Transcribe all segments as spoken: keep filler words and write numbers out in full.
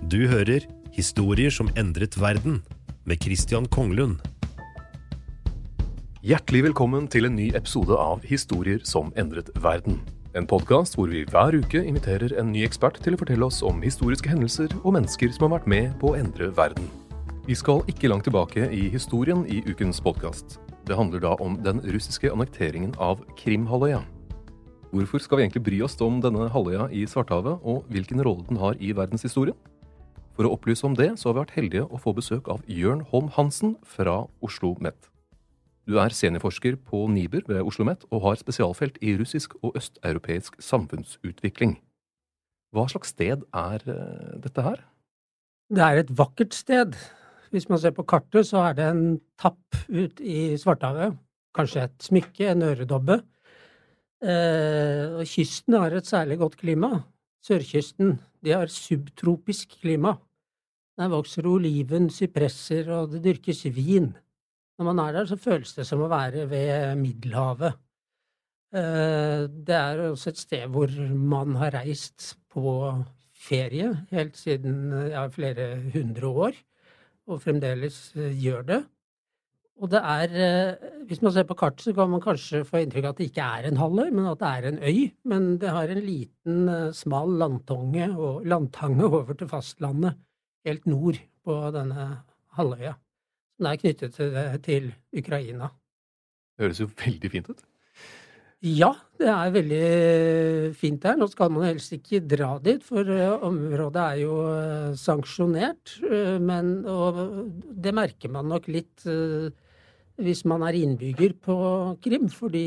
Du hører Historier som endret verden med Christian Konglund. Hjertelig velkommen til en ny episode av Historier som endret verden. En podcast hvor vi hver uke inviterer en ny ekspert til å fortelle oss om historiske hendelser og mennesker som har vært med på å endre verden. Vi skal ikke langt tilbake i historien i ukens podcast. Det handler da om den russiske annekteringen av Krimhalvøya. Hvorfor skal vi egentlig bry oss om denne halvøya i Svarthavet, og hvilken rolle den har i verdenshistorien? For å opplyse om det, så har vi vært heldige å få besøk av Jørn Holm Hansen fra Oslo Met. Du er seniorforsker på NIBR ved Oslo Met og har spesialfelt i russisk og østeuropeisk samfunnsutvikling. Hva slags sted er dette her? Det er et vakkert sted. Hvis man ser på kartet, så er det en tapp ut i Svarthavet. Kanskje et smykke, en øredobbe. Eh, og kysten har et særlig godt klima. Sørkysten, de har subtropisk klima. Der vokser oliven, sypresser, og det dyrkes vin. Når man er der, så føles det som å være ved Middelhavet. Eh, det er også et sted hvor man har reist på ferie, helt siden ja, flere hundre år, og fremdeles gjør det. Og det er, hvis man ser på kartet, så kan man kanskje få inntrykk av at det ikke er en halvøy, men at det er en øy. Men det har en liten, smal landtange, og landtange over til fastlandet, helt nord på denne halvøya. Den er knyttet til, til Ukraina. Det høres jo veldig fint ut. Ja, det er veldig fint der. Nå skal man helst ikke dra dit, for området er jo sanksjonert. Men og det merker man nok litt hvis man er innbygger på Krim, fordi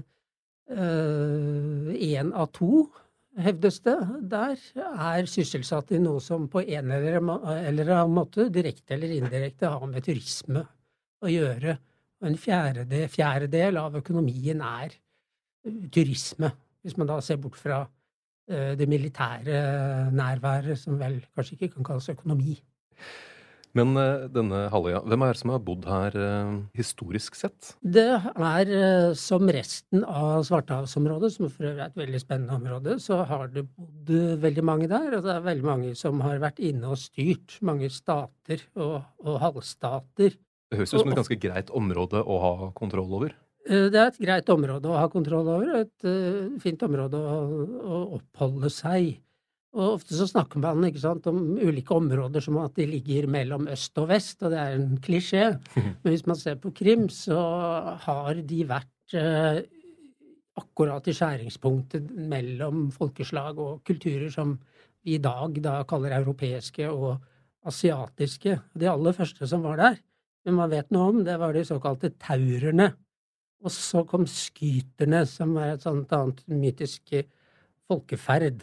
én av to, hevdes det, der er sysselsatt i noe som på en eller annen måte, direkte eller indirekte, har med turisme å gjøre. Og en fjerdedel, fjerdedel av økonomien er turisme, hvis man da ser bort fra uh, det militære nærværet, som vel kanskje ikke kan kalles økonomi. Men uh, denne halvøya, hvem er det som har bodd her uh, historisk sett? Det er uh, som resten av Svartehavsområdet, som for øvrig er et veldig spennende område, så har det bodd veldig mange der, og det er veldig mange som har vært inne og styrt, mange stater og, og halvstater. Det høres ut som et ganske greit område å ha kontroll over. Det er et greit område å ha kontroll over, et uh, fint område å, å oppholde seg. Og ofte så snakker man ikke sant, om ulike områder som at de ligger mellom øst og vest, og det er en klisjé. Men hvis man ser på Krim, så har de vært uh, akkurat i skjæringspunktet mellom folkeslag og kulturer som vi i dag da kaller europeiske og asiatiske. De aller første som var der, men man vet noe om, det var de såkalte taurerne. Og så kom skyterne, som er et sånt annet mytisk folkeferd.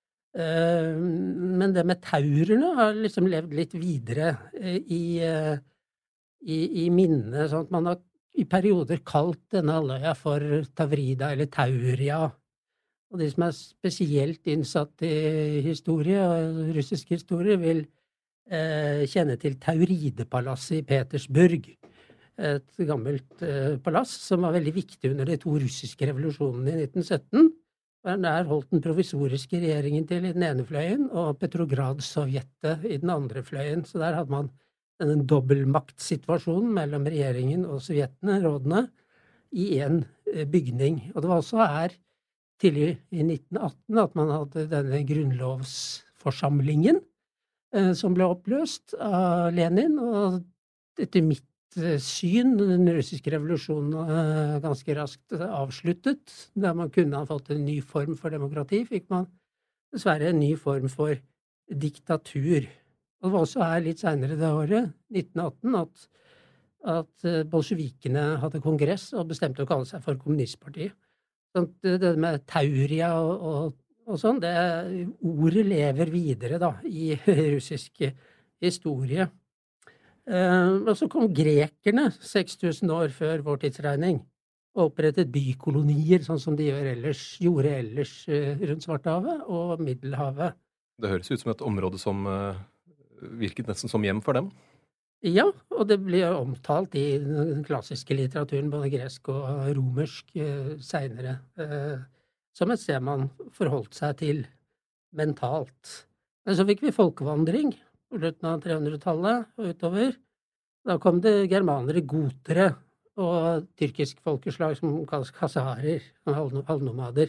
Men det med taurerne har liksom levd litt videre i, i, i minnet, sånn at man har i perioder kalt denne halvøya for Tavrida eller Tauria. Og de som er spesielt innsatt i historie, og russisk historie, vil eh, kjenne til Tauridepalasset i Petersburg. Et gammelt eh, palass som var veldig viktig under de to russiske revolusjonene i nitten sytten. Der holdt den provisoriske regjeringen til i den ene fløyen, og Petrograd-Sovjetet i den andre fløyen. Så der hadde man denne dobbeltmaktsituasjonen mellom regjeringen og sovjetene, rådene, i en eh, bygning. Og det var også her tidlig i nitten atten at man hadde denne grunnlovsforsamlingen eh, som ble oppløst av Lenin, og etter mitt syn, den russiske revolusjonen ganske raskt avsluttet. Der man kunne ha fått en ny form for demokrati, fikk man dessverre en ny form for diktatur. Og det var også her litt senere det året, nitten atten, at, at bolsjevikene hadde kongress og bestemte å kalle seg for kommunistpartiet. Så det med Tauria og, og, og sånn, det ordet lever videre da, i russisk historie. Uh, og så kom grekerne seks tusen år før vår tidsregning og opprettet bykolonier, sånn som de gjør ellers, gjorde ellers uh, rundt Svarthavet og Middelhavet. Det høres ut som et område som uh, virket nesten som hjem for dem. Ja, og det blir omtalt i den klassiske litteraturen, både gresk og romersk, uh, senere, uh, som et sted man forholdt seg til mentalt. Men så fikk vi folkevandring på slutten av trehundretallet og utover. Da kom det germanere, gotere, og tyrkisk folkeslag som kalles kasarer, halvnomader.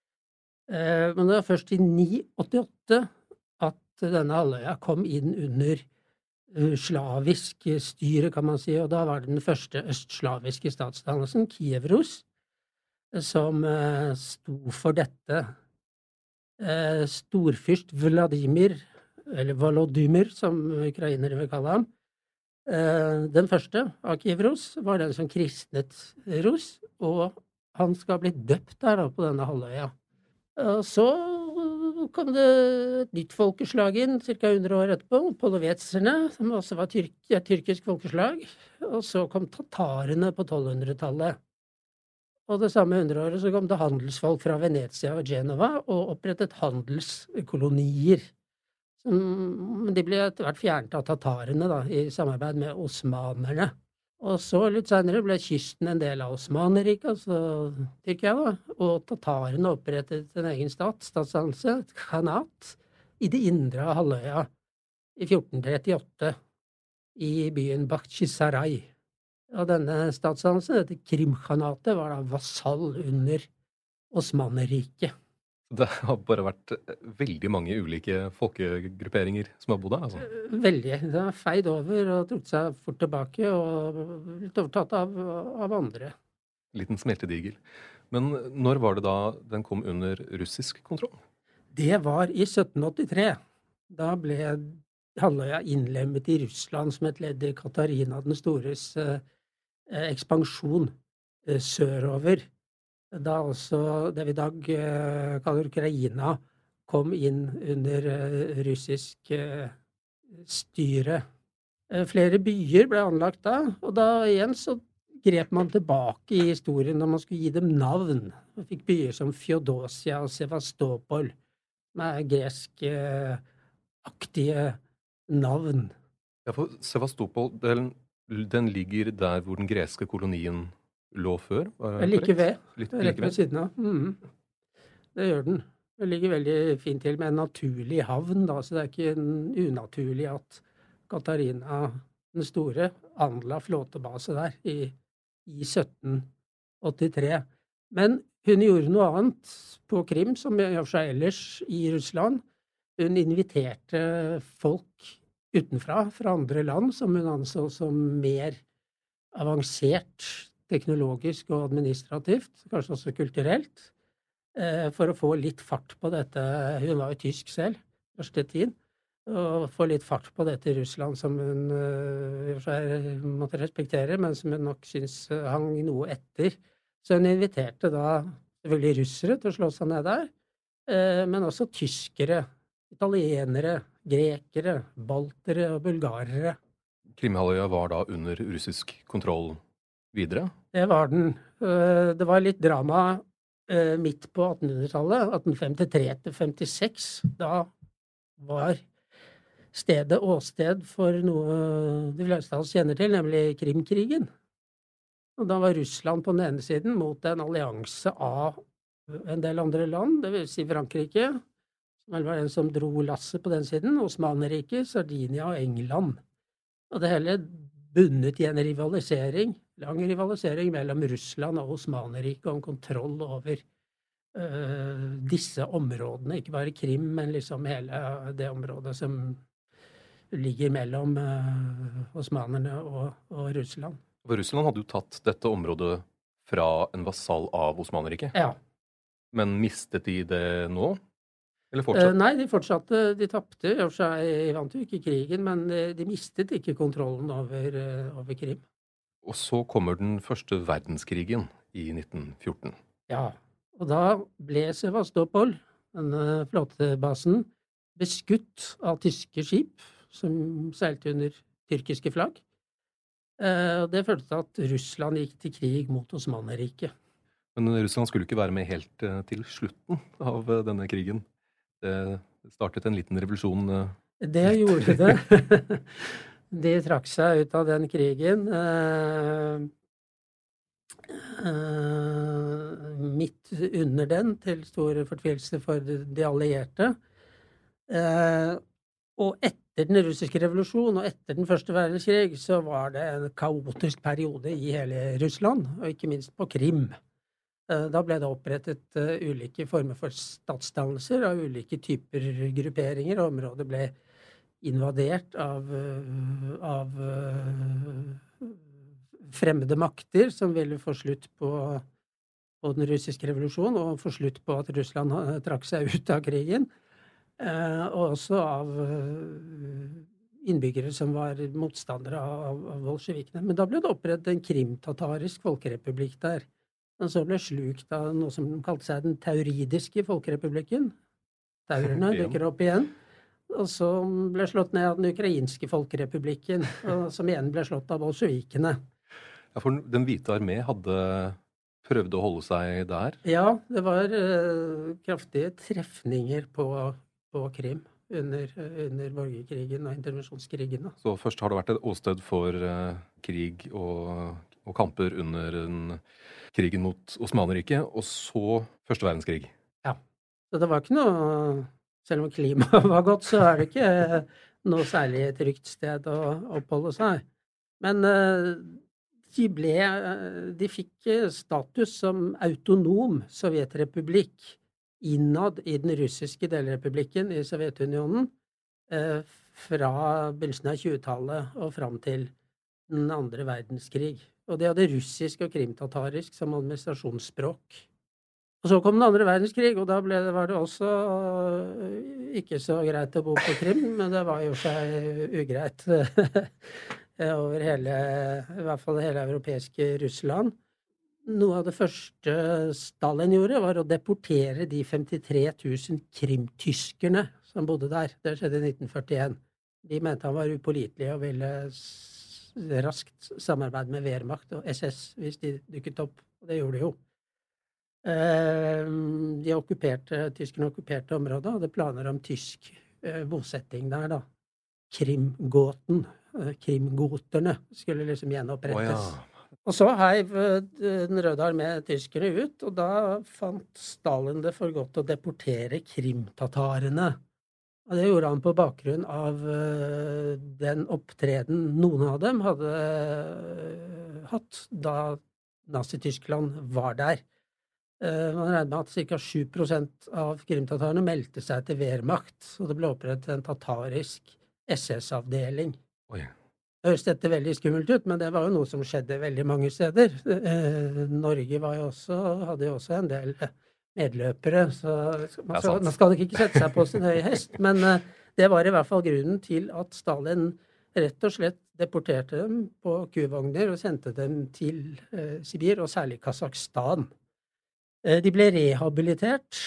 Eh, men det var først i ni åttiåtte at denne halvøya kom inn under uh, slavisk styre, kan man si, og da var det den første østslaviske statsdannelsen, Kiev-Rus, som uh, sto for dette. Uh, storfyrst Vladimir, eller Volodymyr, som ukrainere vil kalle ham, uh, den første av Kiev-Rus, var den som kristnet Rus, og han skal bli døpt der da, på denne halvøya. Og så kom det et nytt folkeslag inn, ca. hundre år etterpå, polovetserne, som også var tyrk, et tyrkisk folkeslag, og så kom tatarene på tolvhundretallet. Og det samme hundreåret så kom det handelsfolk fra Venezia og Genova og opprettet handelskolonier. Men de ble etter hvert fjernet av tatarene da, i samarbeid med osmanerne. Og så litt senere ble kysten en del av Osmaneriket, altså Tyrkia da, og tatarene opprettet en egen stat, statsdannelse, et khanat, i det indre av halvøya i fjorten trettiåtte i byen Bakhchisarai. Og denne statsdannelsen, dette Krimkhanatet, var da vasall under Osmaneriket. Det har bare vært veldig mange ulike folkegrupperinger som har bodd der, altså? Veldig. Det har feid over og trukket seg fort tilbake og blitt overtatt av, av andre. Liten smeltedigel. Men når var det da den kom under russisk kontroll? Det var i sytten åttitre. Da ble halvøya innlemmet i Russland som et ledd i Katarina den stores eh, ekspansjon eh, sørover. Da også det vi i dag eh, kaller Ukraina kom inn under eh, russisk eh, styre. Eh, flere byer ble anlagt da, og da igjen så grep man tilbake i historien når man skulle gi dem navn. Man fikk byer som Fjodosia og Sevastopol med gresk-aktige eh, navn. Ja, for Sevastopol, den, den ligger der hvor den greske kolonien lå før? Like ved. Litt, Rett like ved siden av. Mm. Det gjør den. Det ligger veldig fint til med en naturlig havn, da, så det er ikke unaturlig at Katarina den store anla flåtebase der i, i sytten åttitre. Men hun gjorde noe annet på Krim, som gjør seg ellers i Russland. Hun inviterte folk utenfra, fra andre land, som hun anså som mer avansert teknologisk og administrativt, kanskje også kulturelt, for å få litt fart på dette. Hun var jo tysk selv, første tid, og få litt fart på dette Russland som hun uh, måtte respektere, men som hun nok synes hang noe etter. Så hun inviterte da selvfølgelig russere til å slå seg ned der, uh, men også tyskere, italienere, grekere, baltere og bulgarere. Krimhalvøya var da under russisk kontroll videre? Det var den. Det var litt drama midt på attenhundretallet, atten femtitre til femtiseks. Da var stedet åsted for noe de fleste av oss kjenner til, nemlig Krimkrigen. Og da var Russland på den ene siden mot en allianse av en del andre land, det vil si Frankrike, som vel var den som dro lasset på den siden, Osmaneriket, Sardinia og England. Og det hele bundet i en rivalisering, lang rivalisering mellom Russland og Osmaneriket om kontroll over uh, disse områdene, ikke bare Krim, men liksom hele det området som ligger mellom uh, osmanerne og, og Russland. For Russland hadde jo tatt dette området fra en vasall av Osmaneriket. Ja. Men mistet de det nå? Eller fortsatt? Uh, nei, de fortsatte. De tapte. De vant jo ikke krigen, men de, de mistet ikke kontrollen over, uh, over Krim. Og så kommer den første verdenskrigen i nitten fjorten. Ja, og da ble Sevastopol, denne flåtebasen, beskutt av tyske skip som seilte under tyrkiske flagg. Uh, og det førte til at Russland gikk til krig mot Osmaneriket. Men Russland skulle ikke være med helt uh, til slutten av uh, denne krigen. Det startet en liten revolusjon. Uh, det gjorde det. De trakk seg ut av den krigen. Uh, uh, midt under den, til stor fortvilelse for de allierte. Uh, Og etter den russiske revolusjon og etter den første verdenskrig så var det en kaotisk periode i hele Russland, og ikke minst på Krim. Da ble det opprettet uh, ulike former for statsdannelser av ulike typer grupperinger, og området ble invadert av, uh, av uh, fremmede makter som ville få slutt på, på den russiske revolusjonen, og få slutt på at Russland uh, trakk seg ut av krigen, uh, og også av uh, innbyggere som var motstandere av, av bolsjevikene. Men da ble det opprettet en krimtatarisk folkerepublikk der. Og så ble slukt av noe som kalte seg den tauridiske folkerepublikken. Taurene dukker opp igjen. Og så ble slått ned av den ukrainske folkerepublikken, som igjen ble slått av bolsjevikene. Ja, for den hvite armé hadde prøvd å holde seg der? Ja, det var uh, kraftige trefninger på, på Krim under, under borgerkrigen og intervensjonskrigen. Så først har det vært et åsted for uh, krig og, og kamper under en krigen mot Osmaneriket, og så første verdenskrig. Ja, så det var ikke noe, selv om klimaet var godt, så er det ikke noe særlig trygt sted å oppholde seg. Men de ble, de fikk status som autonom sovjetrepublikk innad i den russiske delrepublikken i Sovjetunionen fra begynnelsen av tjuetallet og fram til den andre verdenskrig. Og de hadde russisk og krimtatarisk som administrasjonsspråk. Og så kom den andre verdenskrig, og da ble det, var det også ikke så greit å bo på Krim, men det var jo seg ugreit over hele, i hvert fall hele europeiske Russland. Noe av det første Stalin gjorde var å deportere de femtitre tusen krimtyskerne som bodde der. Det skjedde i nitten førtien. De mente han var upålitelig og ville raskt samarbeid med Wehrmacht og S S hvis de dukket opp, og det gjorde de jo. De okkuperte, tyskerne okkuperte området, og hadde planer om tysk bosetting der da. Krimgåten, krimgoterne skulle liksom gjenopprettes. Oh, ja. Og så heiv den røde armé tyskerne ut, og da fant Stalin det for godt å deportere krimtatarene. Og det gjorde han på bakgrunn av uh, den opptreden noen av dem hadde uh, hatt da Nazi-Tyskland var der. Uh, man regner med at ca. sju prosent av krimtatarene meldte seg til Wehrmacht, og det ble opprettet en tatarisk S S-avdeling. Oi. Det høres dette veldig skummelt ut, men det var jo noe som skjedde veldig mange steder. Uh, Norge var jo også, hadde jo også en del medløpere, så man skal, man skal ikke sette seg på sin høye hest, men uh, det var i hvert fall grunnen til at Stalin rett og slett deporterte dem på kuvogner og sendte dem til uh, Sibir, og særlig Kasakhstan. Uh, de ble rehabilitert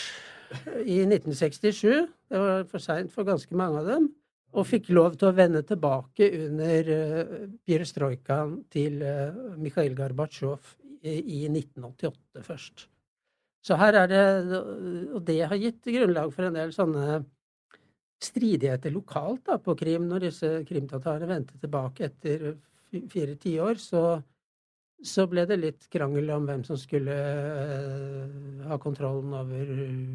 i nitten sekstisju, det var for sent for ganske mange av dem, og fikk lov til å vende tilbake under uh, perestrojkaen til uh, Mikhail Gorbatsjov i, i nitten åttiåtte først. Så her er det, og det har gitt grunnlag for en del sånne stridigheter lokalt da, på Krim. Når disse krimtatarene vendte tilbake etter fire tiår, så, så ble det litt krangel om hvem som skulle uh, ha kontrollen over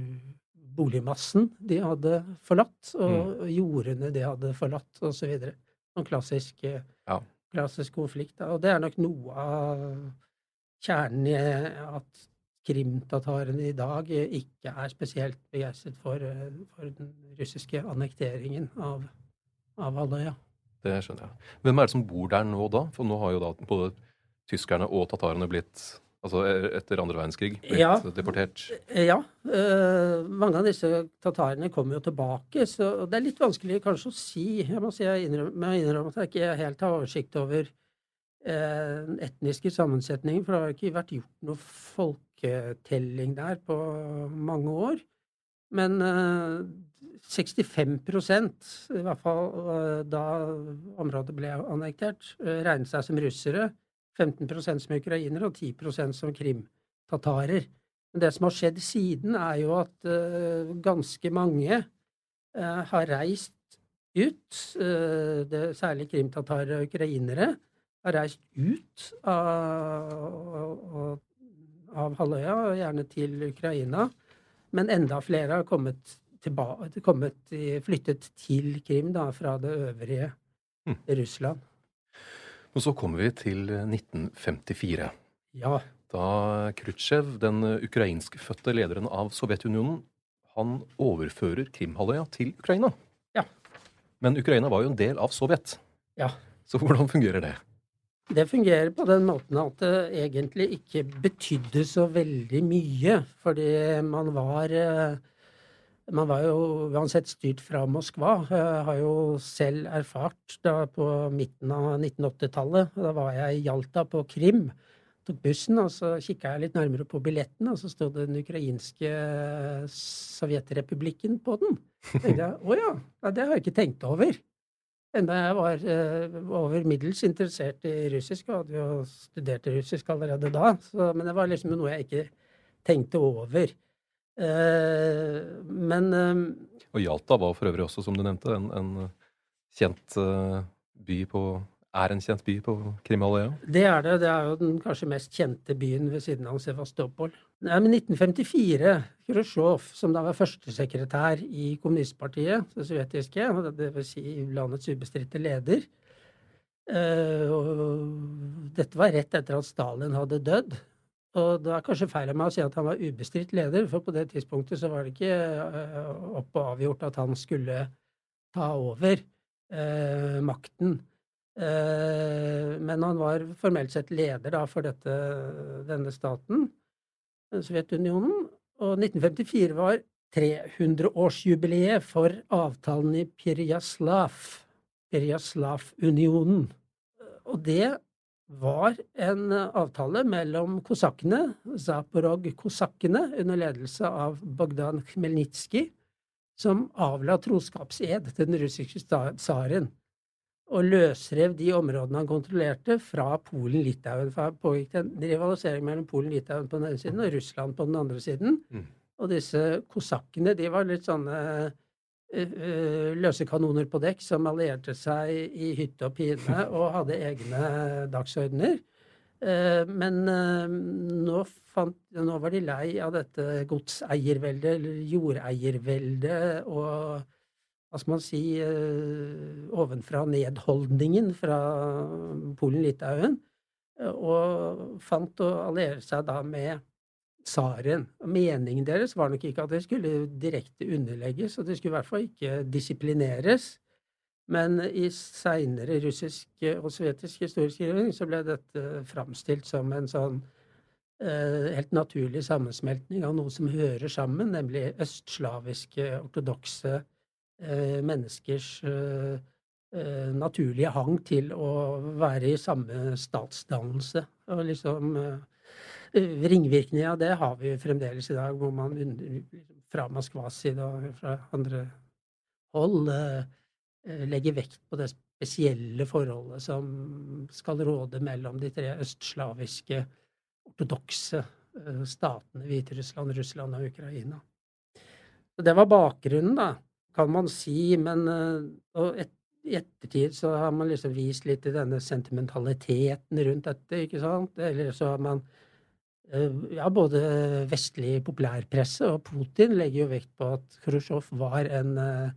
boligmassen de hadde forlatt, og mm. jordene de hadde forlatt, og så videre. Sånn klassisk, ja. klassisk konflikt. Da. Og det er nok noe av kjernen i at krimtatarene i dag ikke er spesielt begeistret for, for den russiske annekteringen av, av Halvøya. Det skjønner jeg. Hvem er det som bor der nå da? For nå har jo da både tyskerne og tatarene blitt, altså etter andre verdenskrig, blitt ja, deportert. Ja, øh, mange av disse tatarene kommer jo tilbake, så det er litt vanskelig kanskje å si. Jeg må si jeg innrømmer, jeg innrømmer at jeg ikke helt har oversikt over øh, etniske sammensetninger, for det har ikke vært gjort noe folketelling der på mange år. Men øh, sekstifem prosent, i hvert fall øh, da området ble annektert, øh, regnet seg som russere, femten prosent som ukrainere og ti prosent som krimtatarer. Men det som har skjedd siden er jo at uh, ganske mange uh, har reist ut, uh, det, særlig krimtatarer og ukrainere, har reist ut av, av Halvøya, og gjerne til Ukraina, men enda flere har kommet tilba- kommet, i- flyttet til Krim da, fra det øvrige Mm. Russland. Og så kommer vi til nitten femtifire. Ja, Da Khrusjtsjov, den ukrainskfødte lederen av Sovjetunionen, han overfører Krimhalvøya til Ukraina. Ja. Men Ukraina var jo en del av Sovjet. ja. Så hvordan fungerer det? Det fungerer på den måten at det egentlig ikke betydde så veldig mye, fordi man var eh, man var jo uansett styrt fra Moskva. Jeg har jo selv erfart da på midten av nittenåttitallet. Da var jeg i Jalta på Krim. Tok bussen, og så kikka jeg litt nærmere på billetten, og så stod det den ukrainske Sovjetrepublikken på den. Så tenkte jeg, å ja, ja, det har jeg ikke tenkt over. Enda jeg var eh, over middels interessert i russisk, og hadde jo studert russisk allerede da. Så, men det var liksom noe jeg ikke tenkte over. Eh, men eh, Og Jalta var for øvrig også, som du nevnte, en, en kjent eh, by på er en kjent by på Krimhalvøya. det er det. Det er jo den kanskje mest kjente byen ved siden av Sevastopol. Nei, men nitten femtifire, Khrusjtsjov, som da var førstesekretær i kommunistpartiet, det sovjetiske, det vil si landets ubestridte leder, eh, og dette var rett etter at Stalin hadde dødd. Og det er kanskje feil av meg å si at han var ubestridt leder, for på det tidspunktet så var det ikke eh, opp og avgjort at han skulle ta over eh, makten. Eh, men han var formelt sett leder da for dette, denne staten, Sovjetunionen, og nitten femtifire var trehundreårsjubileet for avtalen i Perejaslav, Perejaslav-unionen. Og det var en avtale mellom kosakkene, Zaporog-kosakkene, under ledelse av Bogdan Khmelnytskij, som avla troskapsed til den russiske tsaren, og løsrev de områdene han kontrollerte fra Polen-Litauen. For det pågikk en rivalisering mellom Polen-Litauen på den ene siden og Russland på den andre siden. Mm. Og disse kosakkene, de var litt sånne uh, løse kanoner på dekk som allierte seg i hytte og pine og hadde egne dagsordener. Uh, men uh, nå, fant, nå var de lei av dette godseierveldet, eller jordeierveldet, og hva skal man si, uh, ovenfra nedholdningen fra Polen-Litauen, uh, og fant å alliere seg da med tsaren. Meningen deres var nok ikke at de skulle direkte underlegges, og de skulle i hvert fall ikke disiplineres. Men i senere russisk og sovjetisk historieskriving så ble dette framstilt som en sånn uh, helt naturlig sammensmeltning av noe som hører sammen, nemlig østslaviske, ortodokse uh, menneskers uh, uh, naturlige hang til å være i samme statsdannelse. Og liksom uh, ringvirkninger av det har vi fremdeles i dag, hvor man fra Moskvas side og fra andre hold uh, legger vekt på det spesielle forholdet som skal råde mellom de tre østslaviske ortodokse statene, Hviterussland, Russland og Ukraina. Så det var bakgrunnen, da, kan man si, men og et, i ettertid så har man liksom vist litt i denne sentimentaliteten rundt dette, ikke sant? Eller så har man ja, både vestlig populærpresse og Putin legger jo vekt på at Khrusjtsjov var en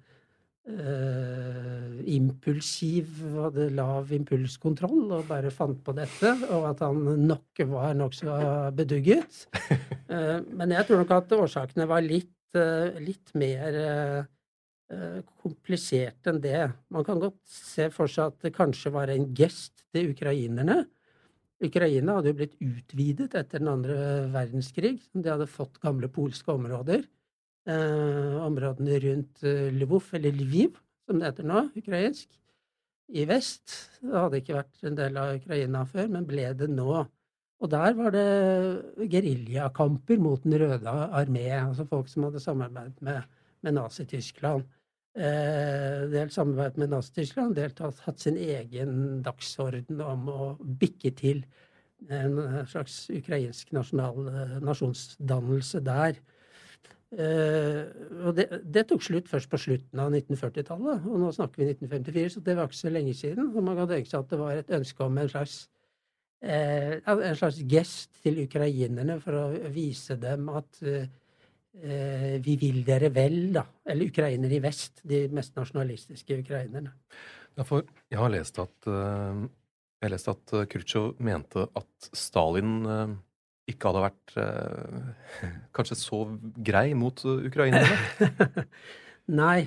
Uh, impulsiv, hadde lav impulskontroll og bare fant på dette, og at han nok var nokså bedugget. Uh, men jeg tror nok at årsakene var litt, uh, litt mer uh, komplisert enn det. Man kan godt se for seg at det kanskje var en gest til ukrainerne. Ukraina hadde jo blitt utvidet etter den andre verdenskrig. De hadde fått gamle polske områder. Eh, områdene rundt eh, Lvov, eller Lviv, som det heter nå, ukrainsk, i vest. Det hadde ikke vært en del av Ukraina før, men ble det nå. Og der var det guerilljakamper mot den røde armé, altså folk som hadde samarbeidet med, med Nazi-Tyskland. Eh, delt samarbeid med Nazi-Tyskland, delt hatt sin egen dagsorden om å bikke til en slags ukrainsk nasjonal, nasjonsdannelse der. Uh, og det, det tok slutt først på slutten av nitten førtitallet, og nå snakker vi nitten femtifire, så det var ikke så lenge siden. Og man kan tenke seg at det var et ønske om en slags, uh, en slags gest til ukrainerne for å vise dem at uh, eh, vi vil dere vel, da. Eller ukrainere i vest, de mest nasjonalistiske ukrainerne. Ja, for jeg har lest at, eh, jeg har lest at eh, Khrusjtsjov mente at Stalin eh, ikke hadde vært eh, kanskje så grei mot eh, ukrainerne. Nei.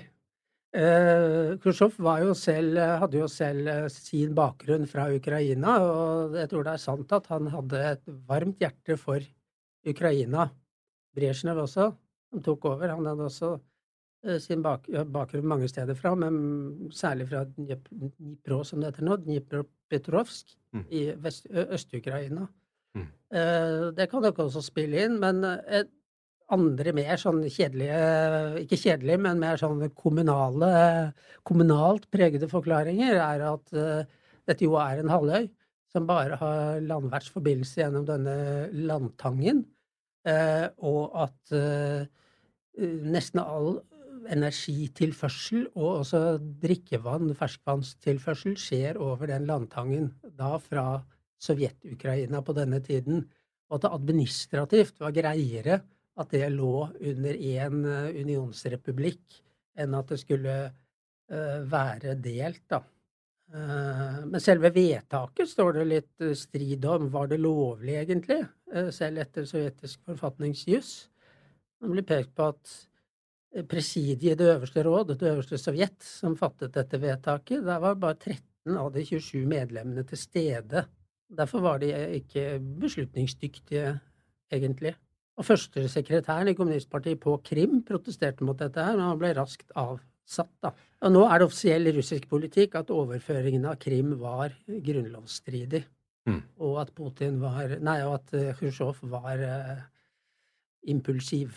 Eh, Khrusjtsjov var jo selv, hadde jo selv eh, sin bakgrunn fra Ukraina, og jeg tror det er sant at han hadde et varmt hjerte for Ukraina. Brezjnev også, som tok over. Han hadde også eh, sin bak, ja, bakgrunn mange steder fra, men særlig fra Dnip- Dnipro, som det heter nå, Dnipropetrovsk, Mm. i vest, ø- Øst-Ukraina. Mm. Eh, det kan dere også spille inn, men eh, andre mer sånn kjedelige, ikke kjedelige, men mer sånn kommunale, kommunalt pregede forklaringer er at eh, dette jo er en halvøy som bare har landverts forbindelse gjennom denne landtangen, eh, og at eh, nesten all energitilførsel og også drikkevann, ferskvannstilførsel skjer over den landtangen, da fra Sovjet-Ukraina på denne tiden, og at det administrativt var greiere at det lå under en eh, unionsrepublikk enn at det skulle eh, være delt, da. Eh, men selve vedtaket står det litt eh, strid om. Var det lovlig, egentlig, eh, selv etter sovjetisk forfatningsjus? Det blir pekt på at eh, presidiet i det øverste råd, det øverste sovjet, som fattet dette vedtaket, der var bare tretten av de tjuesju medlemmene til stede. Derfor var de ikke beslutningsdyktige, egentlig. Og førstesekretæren i kommunistpartiet på Krim protesterte mot dette her, men han ble raskt avsatt, da. Og nå er det offisiell russisk politikk at overføringen av Krim var grunnlovsstridig, Mm. og at Putin var, nei, og at eh, Khrusjtsjov var eh, impulsiv.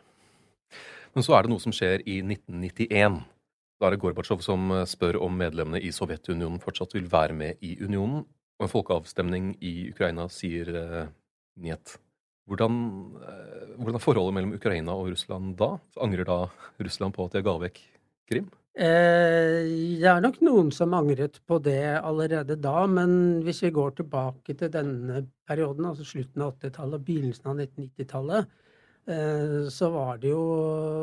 Men så er det noe som skjer i nitten nittien. Da er det Gorbatsjov som eh, spør om medlemmene i Sovjetunionen fortsatt vil være med i unionen, og en folkeavstemning i Ukraina sier eh, njet. Hvordan, eh, hvordan er forholdet mellom Ukraina og Russland da? Angrer da Russland på at de ga vekk Krim? Eh, det er nok noen som angret på det allerede da, men hvis vi går tilbake til denne perioden, altså slutten av åttitallet og begynnelsen av nitten nittitallet, eh, så var det jo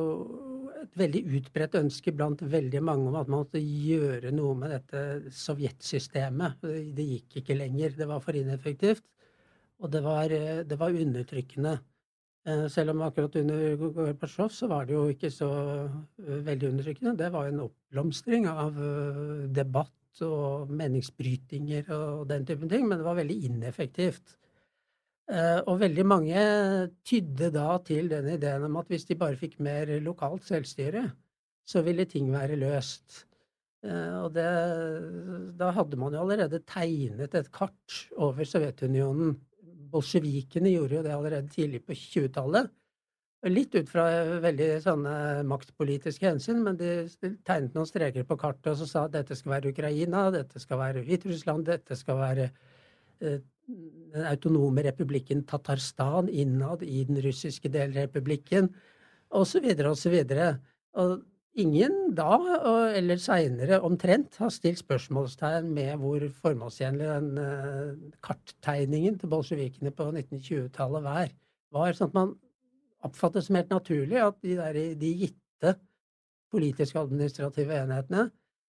et veldig utbredt ønske blant veldig mange om at man måtte gjøre noe med dette sovjetsystemet. Det gikk ikke lenger, det var for ineffektivt, og det var, eh, det var undertrykkende. Eh, Selv om akkurat under Gorbatsjov så var det jo ikke så eh, veldig undertrykkende. Det var en oppblomstring av eh, debatt og meningsbrytinger og den typen ting, men det var veldig ineffektivt. Eh, Og veldig mange tydde da til den ideen om at hvis de bare fikk mer lokalt selvstyre, så ville ting være løst. Eh, Og det, da hadde man jo allerede tegnet et kart over Sovjetunionen. Bolsjevikene gjorde jo det allerede tidlig på tjuetallet. Litt ut fra veldig sånne maktpolitiske hensyn, men de tegnet noen streker på kartet og så sa at dette skal være Ukraina, dette skal være Hviterussland, dette skal være eh, den autonome republikken Tatarstan innad i den russiske delrepublikken, og så videre og så videre. Og ingen da, og- eller senere omtrent, har stilt spørsmålstegn med hvor formålstjenlig den eh, karttegningen til bolsjevikene på nitten tjue-tallet var. var sånn at man oppfattet som helt naturlig at de, der, de gitte politiske og administrative enhetene,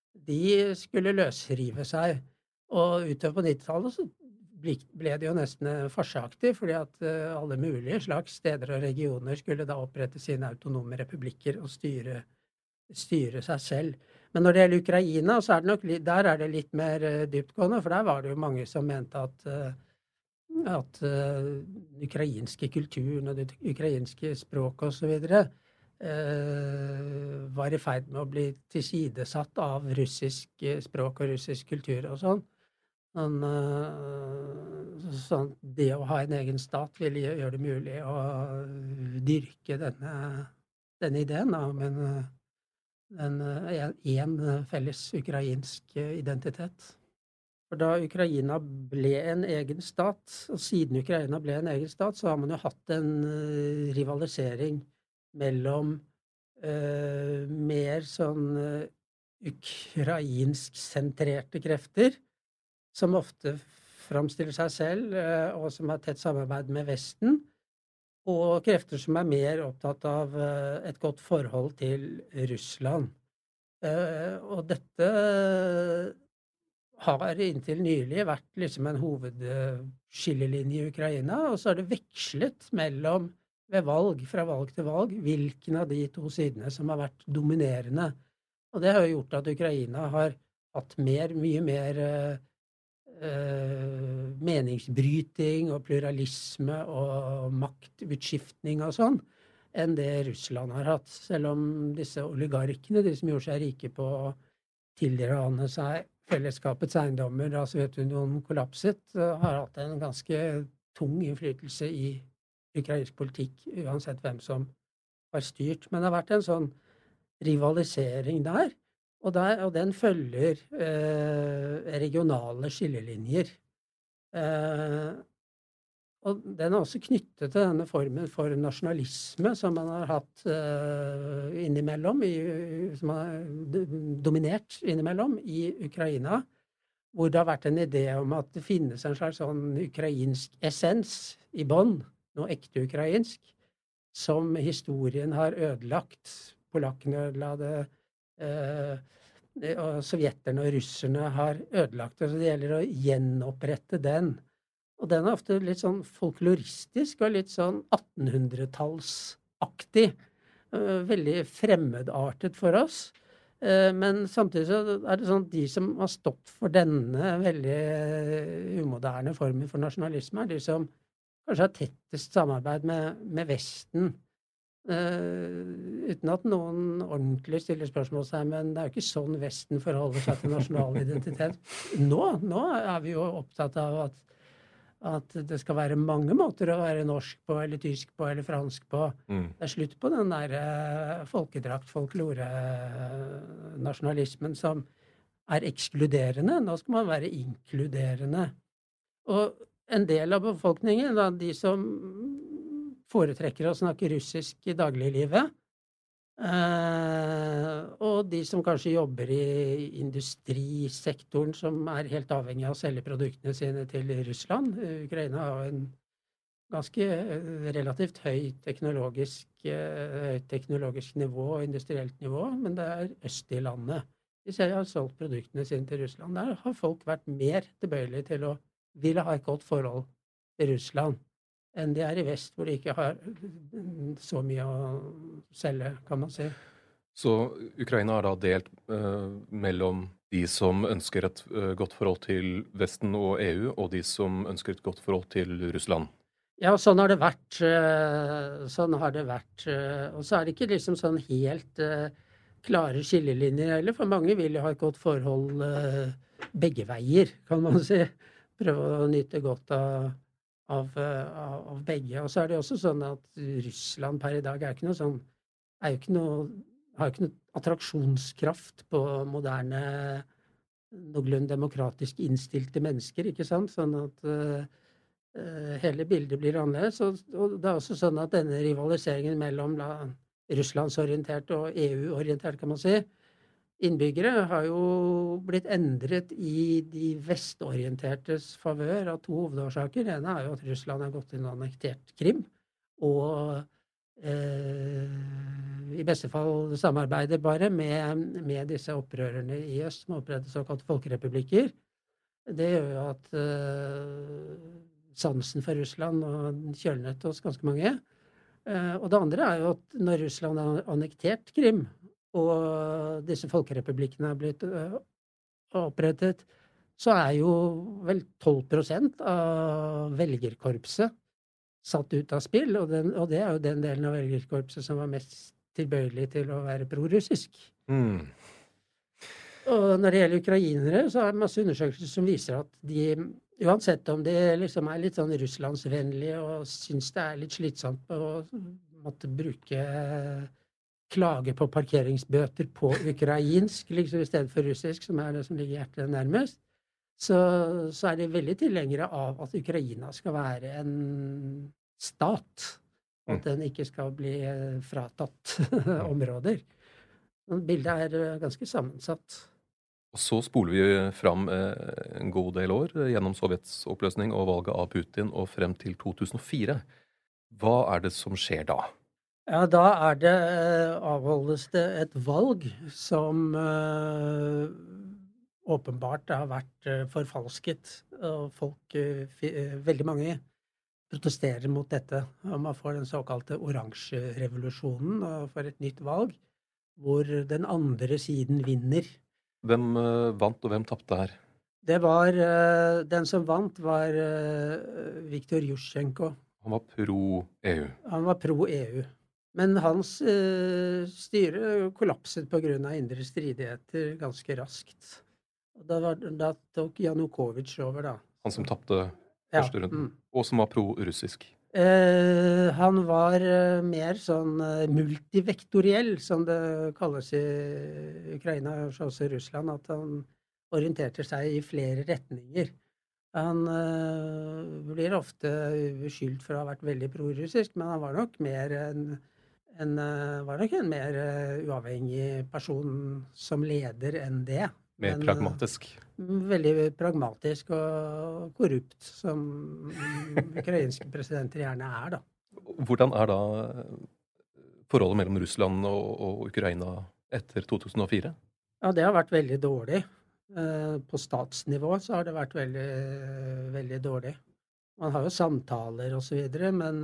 de skulle løsrive seg. Og utover på nittitallet så ble ble det jo nesten eh, farseaktig, fordi at eh, alle mulige slags steder og regioner skulle da opprette sine autonome republikker og styre, styre seg selv. Men når det gjelder Ukraina, så er det nok, li- der er det litt mer eh, dyptgående, for der var det jo mange som mente at eh, at eh, den ukrainske kulturen og det ukrainske språket og så videre eh, var i ferd med å bli tilsidesatt av russisk eh, språk og russisk kultur og sånn. Sånn, eh, sånn det å ha en egen stat ville gjø- gjøre det mulig å dyrke denne, denne ideen da, om en, eh, en, eh, en, en felles ukrainsk eh, identitet. For da Ukraina ble en egen stat, og siden Ukraina ble en egen stat, så har man jo hatt en eh, rivalisering mellom eh, mer sånn eh, ukrainsk-sentrerte krefter, som ofte framstiller seg selv, eh, og som har tett samarbeid med Vesten, og krefter som er mer opptatt av eh, et godt forhold til Russland. Eh, og dette har inntil nylig vært liksom en hovedskillelinje i Ukraina, og så har det vekslet mellom ved valg, fra valg til valg, hvilken av de to sidene som har vært dominerende. Og det har jo gjort at Ukraina har hatt mer, mye mer eh, eh, meningsbryting og pluralisme og maktutskiftning og sånn, enn det Russland har hatt. Selv om disse oligarkene, de som gjorde seg rike på å tilrane seg fellesskapets eiendommer da Sovjetunionen kollapset, har hatt en ganske tung innflytelse i ukrainsk politikk, uansett hvem som har styrt. Men det har vært en sånn rivalisering der, og, der, og den følger eh, regionale skillelinjer. Eh, og den er også knyttet til denne formen for nasjonalisme som man har hatt uh, innimellom, i, som har dominert innimellom i Ukraina, hvor det har vært en idé om at det finnes en slags sånn ukrainsk essens i bånn, noe ekte ukrainsk, som historien har ødelagt. Polakkene ødela det, uh, og sovjeterne og russerne har ødelagt det, så det gjelder å gjenopprette den. Og den er ofte litt sånn folkloristisk og litt sånn attenhundretallsaktig. Veldig fremmedartet for oss. Men samtidig så er det sånn at de som har stått for denne veldig umoderne formen for nasjonalisme, er de som kanskje har tettest samarbeid med, med Vesten. Uh, uten at noen ordentlig stiller spørsmål seg, men det er jo ikke sånn Vesten forholder seg til nasjonal identitet. Nå, nå er vi jo opptatt av at at det skal være mange måter å være norsk på, eller tysk på, eller fransk på. Mm. Det er slutt på den der uh, folkedrakt, folklore, uh, nasjonalismen som er ekskluderende. Nå skal man være inkluderende. Og en del av befolkningen, da, de som foretrekker å snakke russisk i dagliglivet, Uh, og de som kanskje jobber i industrisektoren som er helt avhengig av å selge produktene sine til Russland. Ukraina har en ganske relativt høy teknologisk, uh, teknologisk nivå og industrielt nivå, men det er øst i landet. Hvis jeg har solgt produktene sine til Russland, der har folk vært mer tilbøyelige til å ville ha et godt forhold til Russland enn de er i vest, hvor de ikke har så mye å selge, kan man si. Så Ukraina er da delt uh, mellom de som ønsker et uh, godt forhold til Vesten og E U, og de som ønsker et godt forhold til Russland? Ja, sånn har det vært. Uh, sånn har det vært. Uh, og så er det ikke liksom sånn helt uh, klare skillelinjer heller, for mange vil jo ha et godt forhold uh, begge veier, kan man si. Prøve å nyte godt av Av, av, av begge. Og så er det også sånn at Russland per i dag er ikke noe sånn, er jo ikke noe, har jo ikke noe attraksjonskraft på moderne, noenlunde demokratisk innstilte mennesker, ikke sant? Sånn at uh, uh, hele bildet blir annerledes. Og, og det er også sånn at denne rivaliseringen mellom la, Russlandsorientert og E U-orientert, kan man si, innbyggere har jo blitt endret i de vestorientertes favør av to hovedårsaker. Det ene er jo at Russland har gått inn og annektert Krim, og eh, i beste fall samarbeider bare med, med disse opprørerne i øst, som har opprettet såkalte folkerepublikker. Det gjør jo at eh, sansen for Russland og kjølnet hos ganske mange. Eh, og det andre er jo at når Russland har annektert Krim, og disse folkerepublikkene er blitt uh, opprettet, så er jo vel tolv prosent av velgerkorpset satt ut av spill, og, den, og det er jo den delen av velgerkorpset som var mest tilbøyelig til å være prorussisk. Mm. Og når det gjelder ukrainere, så er det masse undersøkelser som viser at de, uansett om de liksom er litt sånn russlandsvennlige og syns det er litt slitsomt å måtte bruke klage på parkeringsbøter på ukrainsk, liksom i stedet for russisk, som er det som ligger hjertet nærmest, så, så er de veldig tilhengere av at Ukraina skal være en stat, og at den ikke skal bli fratatt områder. Bildet er ganske sammensatt. Og så spoler vi fram en god del år gjennom Sovjets oppløsning og valget av Putin og frem til to tusen og fire. Hva er det som skjer da? Ja, da er det, avholdes det et valg som uh, åpenbart har vært uh, forfalsket, og folk, uh, fi, uh, veldig mange protesterer mot dette, og man får den såkalte oransje-revolusjonen og får et nytt valg, hvor den andre siden vinner. Hvem uh, vant, og hvem tapte her? Det var, uh, den som vant var uh, Viktor Jushchenko. Han var pro-E U. Han var pro-E U. Men hans uh, styre kollapset på grunn av indre stridigheter ganske raskt. Og da, var, da tok Janukovic over, da. Han som tapte første Ja, runden, mm. og som var pro-russisk. Eh, han var eh, mer sånn eh, multivektoriell, som det kalles i Ukraina og også i Russland, at han orienterte seg i flere retninger. Han eh, blir ofte beskyldt for å ha vært veldig pro-russisk, men han var nok mer en, en, uh, var nok en mer uh, uavhengig person som leder enn det. Mer Men, pragmatisk. Veldig pragmatisk og korrupt, som ukrainske presidenter gjerne er, da. Hvordan er da forholdet mellom Russland og, og Ukraina etter to tusen og fire? Ja, det har vært veldig dårlig. På statsnivå så har det vært veldig, veldig dårlig. Man har jo samtaler og så videre, men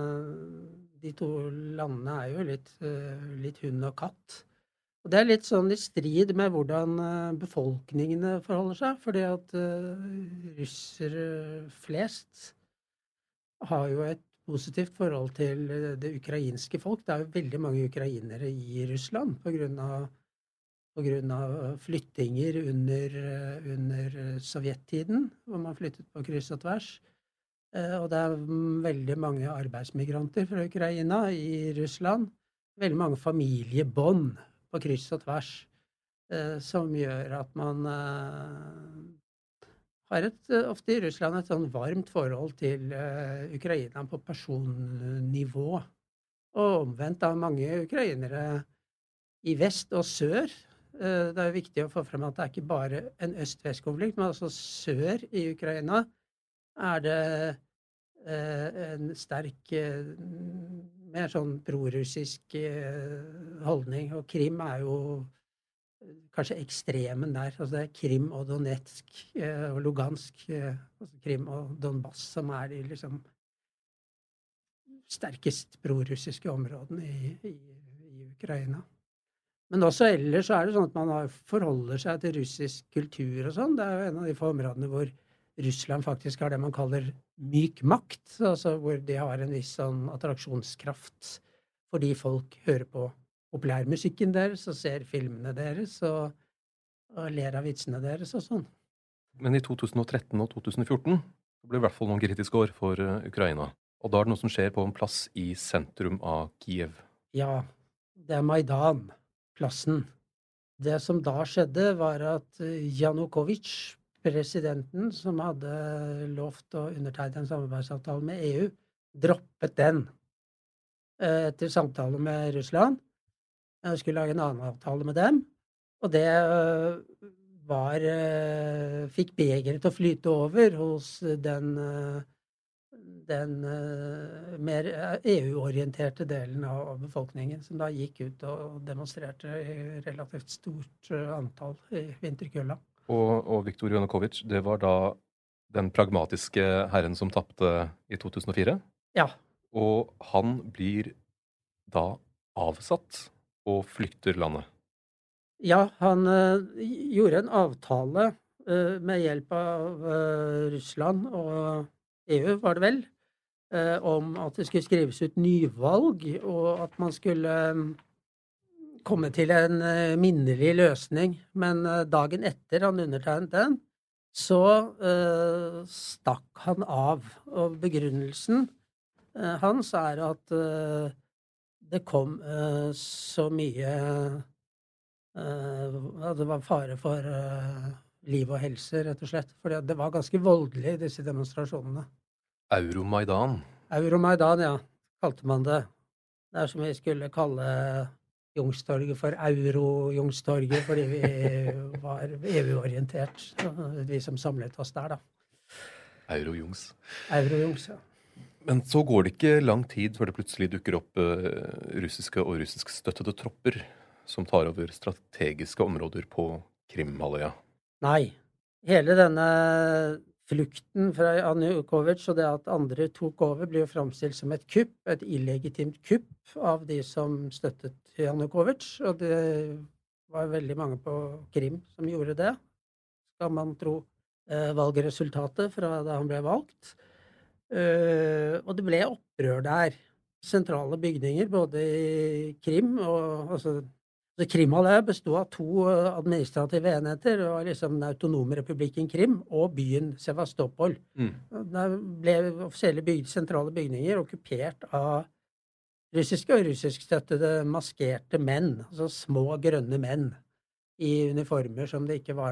de to landene er jo litt, litt hund og katt. Og det er litt sånn i strid med hvordan befolkningene forholder seg, fordi at uh, russere flest har jo et positivt forhold til det ukrainske folk. Det er jo veldig mange ukrainere i Russland på grunn av, på grunn av flyttinger under, under sovjettiden, hvor man flyttet på kryss og tvers. Uh, og det er veldig mange arbeidsmigranter fra Ukraina i Russland. Veldig mange familiebånd på kryss og tvers, eh, som gjør at man eh, har et, ofte i Russland et sånn varmt forhold til eh, Ukraina på personnivå. Og omvendt av mange ukrainere i vest og sør. Eh, det er viktig å få frem at det er ikke bare en øst-vest-konflikt, men altså sør i Ukraina er det eh, en sterk eh, mer sånn prorussisk eh, holdning, og Krim er jo kanskje ekstremen der. Altså det er Krim og Donetsk eh, og Lugansk, eh, altså Krim og Donbass, som er de liksom sterkest prorussiske områdene i, i, i Ukraina. Men også ellers så er det sånn at man har, forholder seg til russisk kultur og sånn. Det er jo en av de få områdene hvor Russland faktisk har det man kaller myk makt, altså hvor de har en viss sånn attraksjonskraft fordi folk hører på populærmusikken deres og ser filmene deres og, og ler av vitsene deres og sånn. Men i to tusen og tretten og to tusen og fjorten ble det i hvert fall noen kritiske år for Ukraina. Og da er det noe som skjer på en plass i sentrum av Kiev. Ja, det er Maidan-plassen. Det som da skjedde var at Janukovic, presidenten som hadde lovt å undertegne en samarbeidsavtale med E U, droppet den etter samtale med Russland. Jeg skulle lage en annen avtale med dem, og det var, fikk begeret til å flyte over hos den, den mer E U-orienterte delen av befolkningen, som da gikk ut og demonstrerte i relativt stort antall i vinterkulda. Og, og Viktor Janukovic, det var da den pragmatiske herren som tapte i to tusen og fire? Ja. Og han blir da avsatt og flykter landet? Ja, han uh, gjorde en avtale uh, med hjelp av uh, Russland og E U, var det vel, uh, om at det skulle skrives ut nyvalg, og at man skulle um, komme til en uh, minnelig løsning. Men uh, dagen etter han undertegnet den, så uh, stakk han av. Og begrunnelsen uh, hans er at uh, det kom uh, så mye uh, det var fare for uh, liv og helse, rett og slett. For det var ganske voldelig, disse demonstrasjonene. Euromaidan. Euromaidan, ja, kalte man det. Det er som vi skulle kalle Youngstorget for Euro-Youngstorget, fordi vi var E U-orientert, vi som samlet oss der, da. Euro-Jungs. Euro-Jungs, ja. Men så går det ikke lang tid før det plutselig dukker opp uh, russiske og russiskstøttede tropper som tar over strategiske områder på Krimhalvøya. Nei. Hele denne flukten fra Janukovitsj og det at andre tok over, blir jo framstilt som et kupp, et illegitimt kupp av de som støttet Janukovitsj. Og det var veldig mange på Krim som gjorde det, skal man tro eh, valgresultatet fra da han ble valgt. Uh, og det ble opprør der. Sentrale bygninger, både i Krim og altså, altså Krimhalvøya bestod av to administrative enheter. Det var liksom den autonome republikken Krim og byen Sevastopol. Mm. Der ble offisielle bygd, sentrale bygninger okkupert av russiske og russiskstøttede maskerte menn, altså små grønne menn i uniformer som det ikke var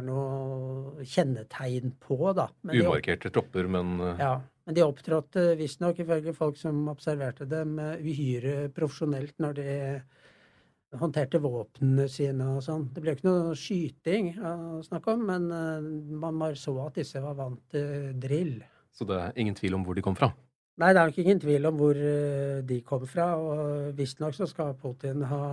noe kjennetegn på, da. Men umarkerte de, tropper, men ja. Men de opptrådte visstnok, ifølge folk som observerte dem, uhyre profesjonelt når de håndterte våpnene sine og sånn. Det ble jo ikke noe skyting å snakke om, men man bare så at disse var vant til drill. Så det er ingen tvil om hvor de kom fra? Nei, det er nok ingen tvil om hvor de kom fra, og visstnok så skal Putin ha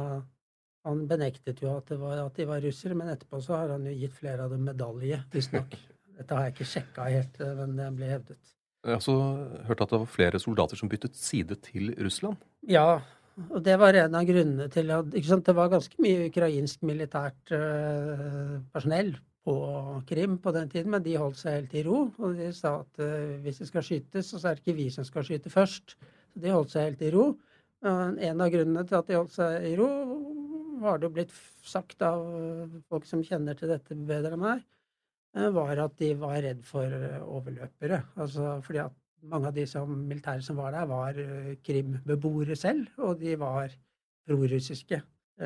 Han benektet jo at, det var, at de var russere, men etterpå så har han jo gitt flere av dem medalje, visstnok. Dette har jeg ikke sjekket helt, men det ble hevdet. Jeg har også hørt at det var flere soldater som byttet side til Russland. Ja, og det var en av grunnene til at ikke sant, det var ganske mye ukrainsk militært uh, personell på Krim på den tiden, men de holdt seg helt i ro. Og de sa at uh, hvis det skal skytes, så er det ikke vi som skal skyte først. Så de holdt seg helt i ro. Uh, en av grunnene til at de holdt seg i ro, var det jo blitt sagt av folk som kjenner til dette bedre enn meg, var at de var redd for overløpere. Altså fordi at mange av de som, militære som var der, var Krim-beboere selv, og de var prorussiske,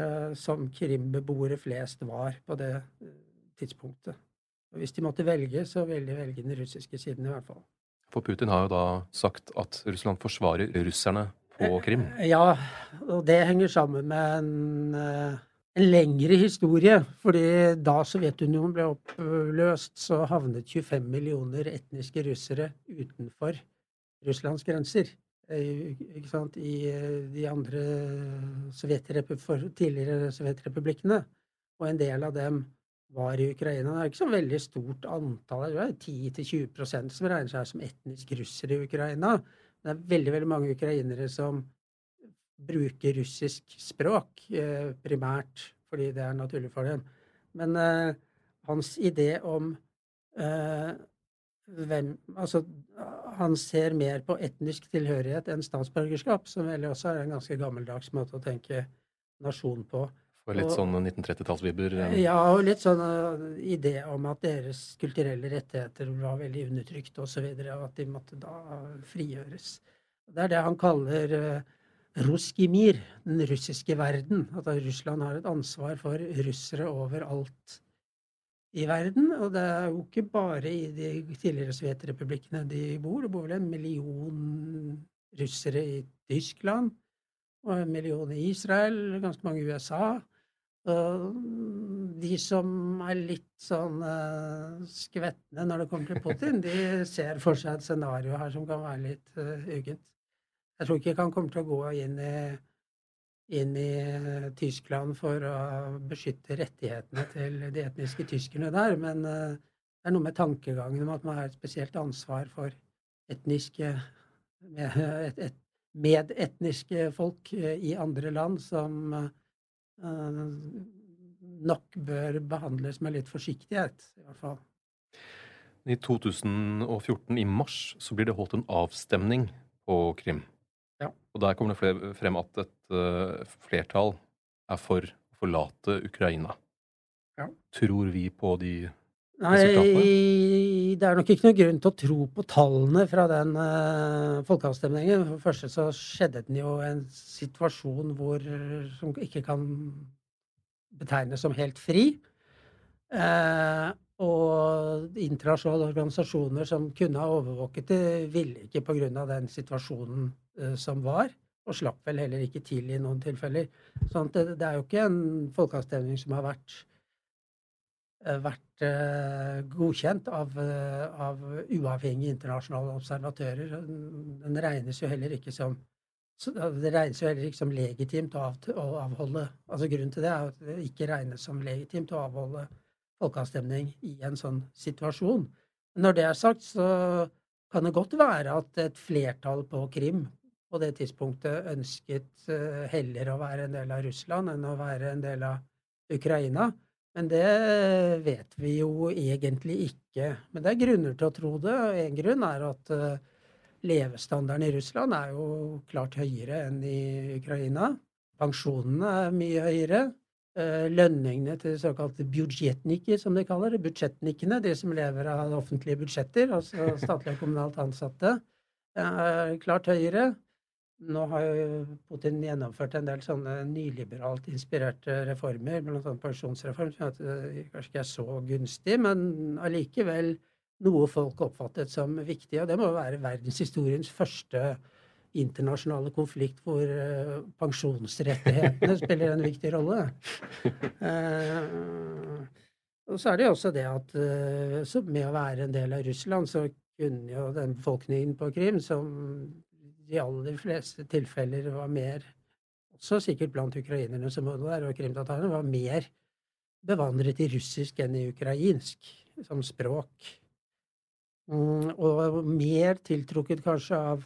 som Krim-beboere flest var på det tidspunktet. Og hvis de måtte velge, så ville de velge den russiske siden i hvert fall. For Putin har jo da sagt at Russland forsvarer russerne på Krim. Ja, og det henger sammen med en, en lengre historie. Fordi da Sovjetunionen ble oppløst, så havnet tjuefem millioner etniske russere utenfor Russlands grenser. Ikke sant? I de andre tidligere sovjetrepublikkene. Og en del av dem var i Ukraina. Det er ikke så veldig stort antall. Det er ti til tjue prosent som regner seg som etnisk russere i Ukraina. Det er veldig, veldig mange ukrainere som bruker russisk språk, eh, primært, fordi det er naturlig for dem. Men eh, hans idé om eh, hvem, altså, han ser mer på etnisk tilhørighet enn statsborgerskap, som vel også er en ganske gammeldags måte å tenke nasjon på. Og litt og, sånn nitten tretti-tallsvibber? Ja, og litt sånn uh, idé om at deres kulturelle rettigheter var veldig undertrykt og så videre, og at de måtte da frigjøres. Det er det han kaller uh, ruski mir, den russiske verden. At Russland har et ansvar for russere overalt i verden, og det er jo ikke bare i de tidligere sovjetrepublikkene de bor. Det bor vel en million russere i Tyskland, og en million i Israel, ganske mange i U S A. De som er litt sånn uh, skvettende når det kommer til Putin, de ser for seg et scenario her som kan være litt uh, ugent. Jeg tror ikke han kommer til å gå inn i, inn i Tyskland for å beskytte rettighetene til de etniske tyskerne der, men uh, det er noe med tankegangen om at man har et spesielt ansvar for etniske, med, et, et, medetniske folk uh, i andre land som uh, Uh, nok bør behandles med litt forsiktighet, i hvert fall. I to tusen og fjorten, i mars, så blir det holdt en avstemning på Krim. Ja. Og der kommer det frem at et uh, flertall er for å forlate Ukraina. Ja. Tror vi på de Nei, det er nok ikke noe grunn til å tro på tallene fra den uh, folkeavstemningen. For det første så skjedde den jo en situasjon hvor, som ikke kan betegnes som helt fri. Uh, og internasjonale organisasjoner som kunne ha overvåket det, ville ikke på grunn av den situasjonen uh, som var, og slapp vel heller ikke til i noen tilfeller. Sånn at det, det er jo ikke en folkeavstemning som har vært eh, vært eh, godkjent av, eh, av uavhengige internasjonale observatører. Den den regnes jo heller ikke som så det regnes jo heller ikke som legitimt å, av, å avholde altså Grunnen til det er at det ikke regnes som legitimt å avholde folkeavstemning i en sånn situasjon. Når det er sagt, så kan det godt være at et flertall på Krim på det tidspunktet ønsket eh, heller å være en del av Russland enn å være en del av Ukraina. Men det vet vi jo egentlig ikke. Men det er grunner til å tro det. En grunn er at eh, levestandarden i Russland er jo klart høyere enn i Ukraina. Pensjonene er mye høyere. Eh, Lønningene til såkalte budsjettnikker, som de kaller det, budsjettnikkene, de som lever av offentlige budsjetter, altså statlig og kommunalt ansatte, er klart høyere. Nå har jo Putin gjennomført en del sånne nyliberalt inspirerte reformer, blant annet pensjonsreform, som at det kanskje ikke er så gunstig, men allikevel noe folk oppfattet som viktig, og det må være verdenshistoriens første internasjonale konflikt hvor uh, pensjonsrettighetene spiller en viktig rolle. Uh, og så er det jo også det at uh, med å være en del av Russland, så kunne jo den befolkningen på Krim, som de aller fleste tilfeller var mer, også sikkert blant ukrainerne som var der, og krimtatarene, var mer bevandret i russisk enn i ukrainsk, som språk. Mm, og mer tiltrukket kanskje av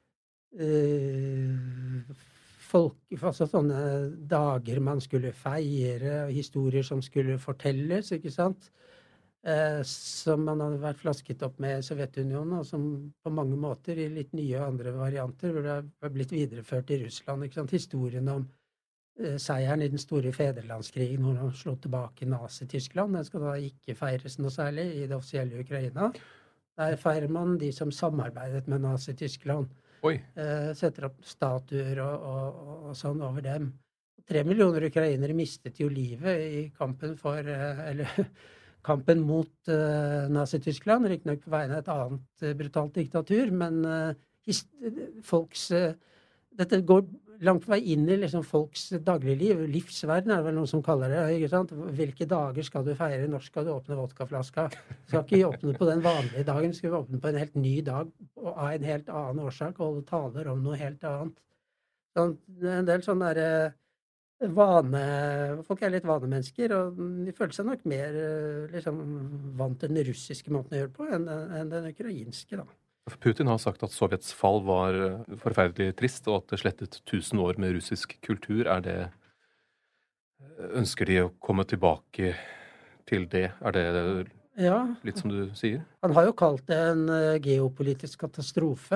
uh, folk, altså sånne dager man skulle feire, historier som skulle fortelles, ikke sant? Uh, som man hadde vært flasket opp med Sovjetunionen, og som på mange måter i litt nye og andre varianter ble blitt videreført i Russland, ikke sant? Historien om uh, seieren i den store federlandskrigen, hvor man slå tilbake Nazi-Tyskland, den skal da ikke feires noe særlig i det offisielle Ukraina. Der feirer man de som samarbeidet med Nazi-Tyskland. Oi. Eh, setter opp statuer og, og, og sånn over dem. Tre millioner ukrainere mistet jo livet i kampen for, eh, eller kampen mot eh, Nazi-Tyskland, riktignok på vegne av et annet eh, brutalt diktatur, men eh, folks eh, dette går langt på vei inn i liksom folks dagligliv. Livsverden er det vel noen som kaller det, ikke sant? Hvilke dager skal du feire? Når skal du åpne vodkaflaska? Skal ikke åpne på den vanlige dagen, skal vi åpne på en helt ny dag og av en helt annen årsak, og holde taler om noe helt annet. Sånn, en del sånne der vane, folk er litt vanemennesker, og de føler seg nok mer liksom, vant til den russiske måten å gjøre på enn, enn den ukrainske, da. Putin har sagt at Sovjets fall var forferdelig trist, og at det slettet tusen år med russisk kultur. Er det, ønsker de å komme tilbake til det? Er det ja, litt som du sier? Han har jo kalt det en geopolitisk katastrofe.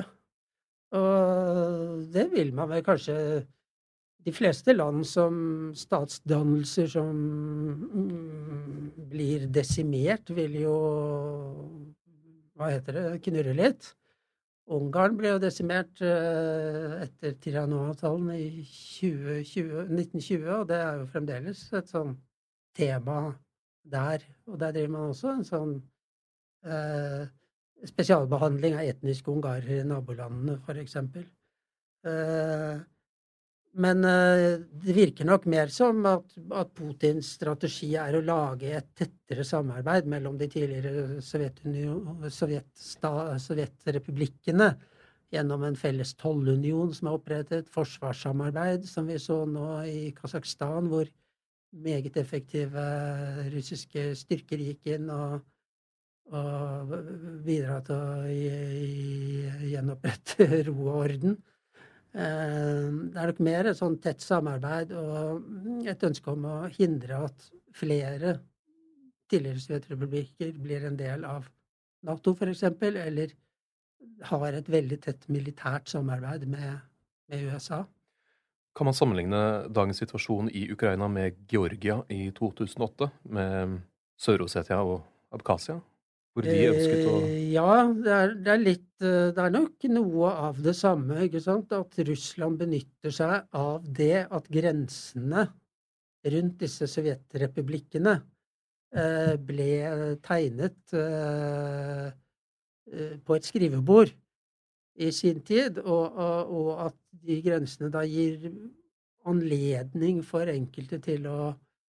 Og det vil man vel kanskje de fleste land som statsdannelser som mm, blir desimert, vil jo hva heter det, knurre litt. Ungarn ble jo desimert uh, etter Tirana-avtalen i nitten tjue, og det er jo fremdeles et sånn tema der. Og der driver man også en sånn uh, spesialbehandling av etniske ungarere i nabolandene, for eksempel. Uh, Men uh, det virker nok mer som at, at Putins strategi er å lage et tettere samarbeid mellom de tidligere Sovjet, Sovjetrepublikkene gjennom en felles tollunion som er opprettet, forsvarssamarbeid som vi så nå i Kasakhstan, hvor meget effektive russiske styrker gikk inn og, og bidra til å gjenopprette ro og orden. Det er nok mer et sånn tett samarbeid og et ønske om å hindre at flere tidligere sovjetrepublikker blir en del av NATO, for eksempel, eller har et veldig tett militært samarbeid med, med U S A. Kan man sammenligne dagens situasjon i Ukraina med Georgia i to tusen og åtte, med Sør-Ossetia og Abkhazia? Hvor de ønsket å... Ja, det er, det er litt, det er nok noe av det samme, ikke sant? At Russland benytter seg av det at grensene rundt disse sovjetrepublikkene eh, ble tegnet eh, på et skrivebord i sin tid, og, og, og at de grensene da gir anledning for enkelte til å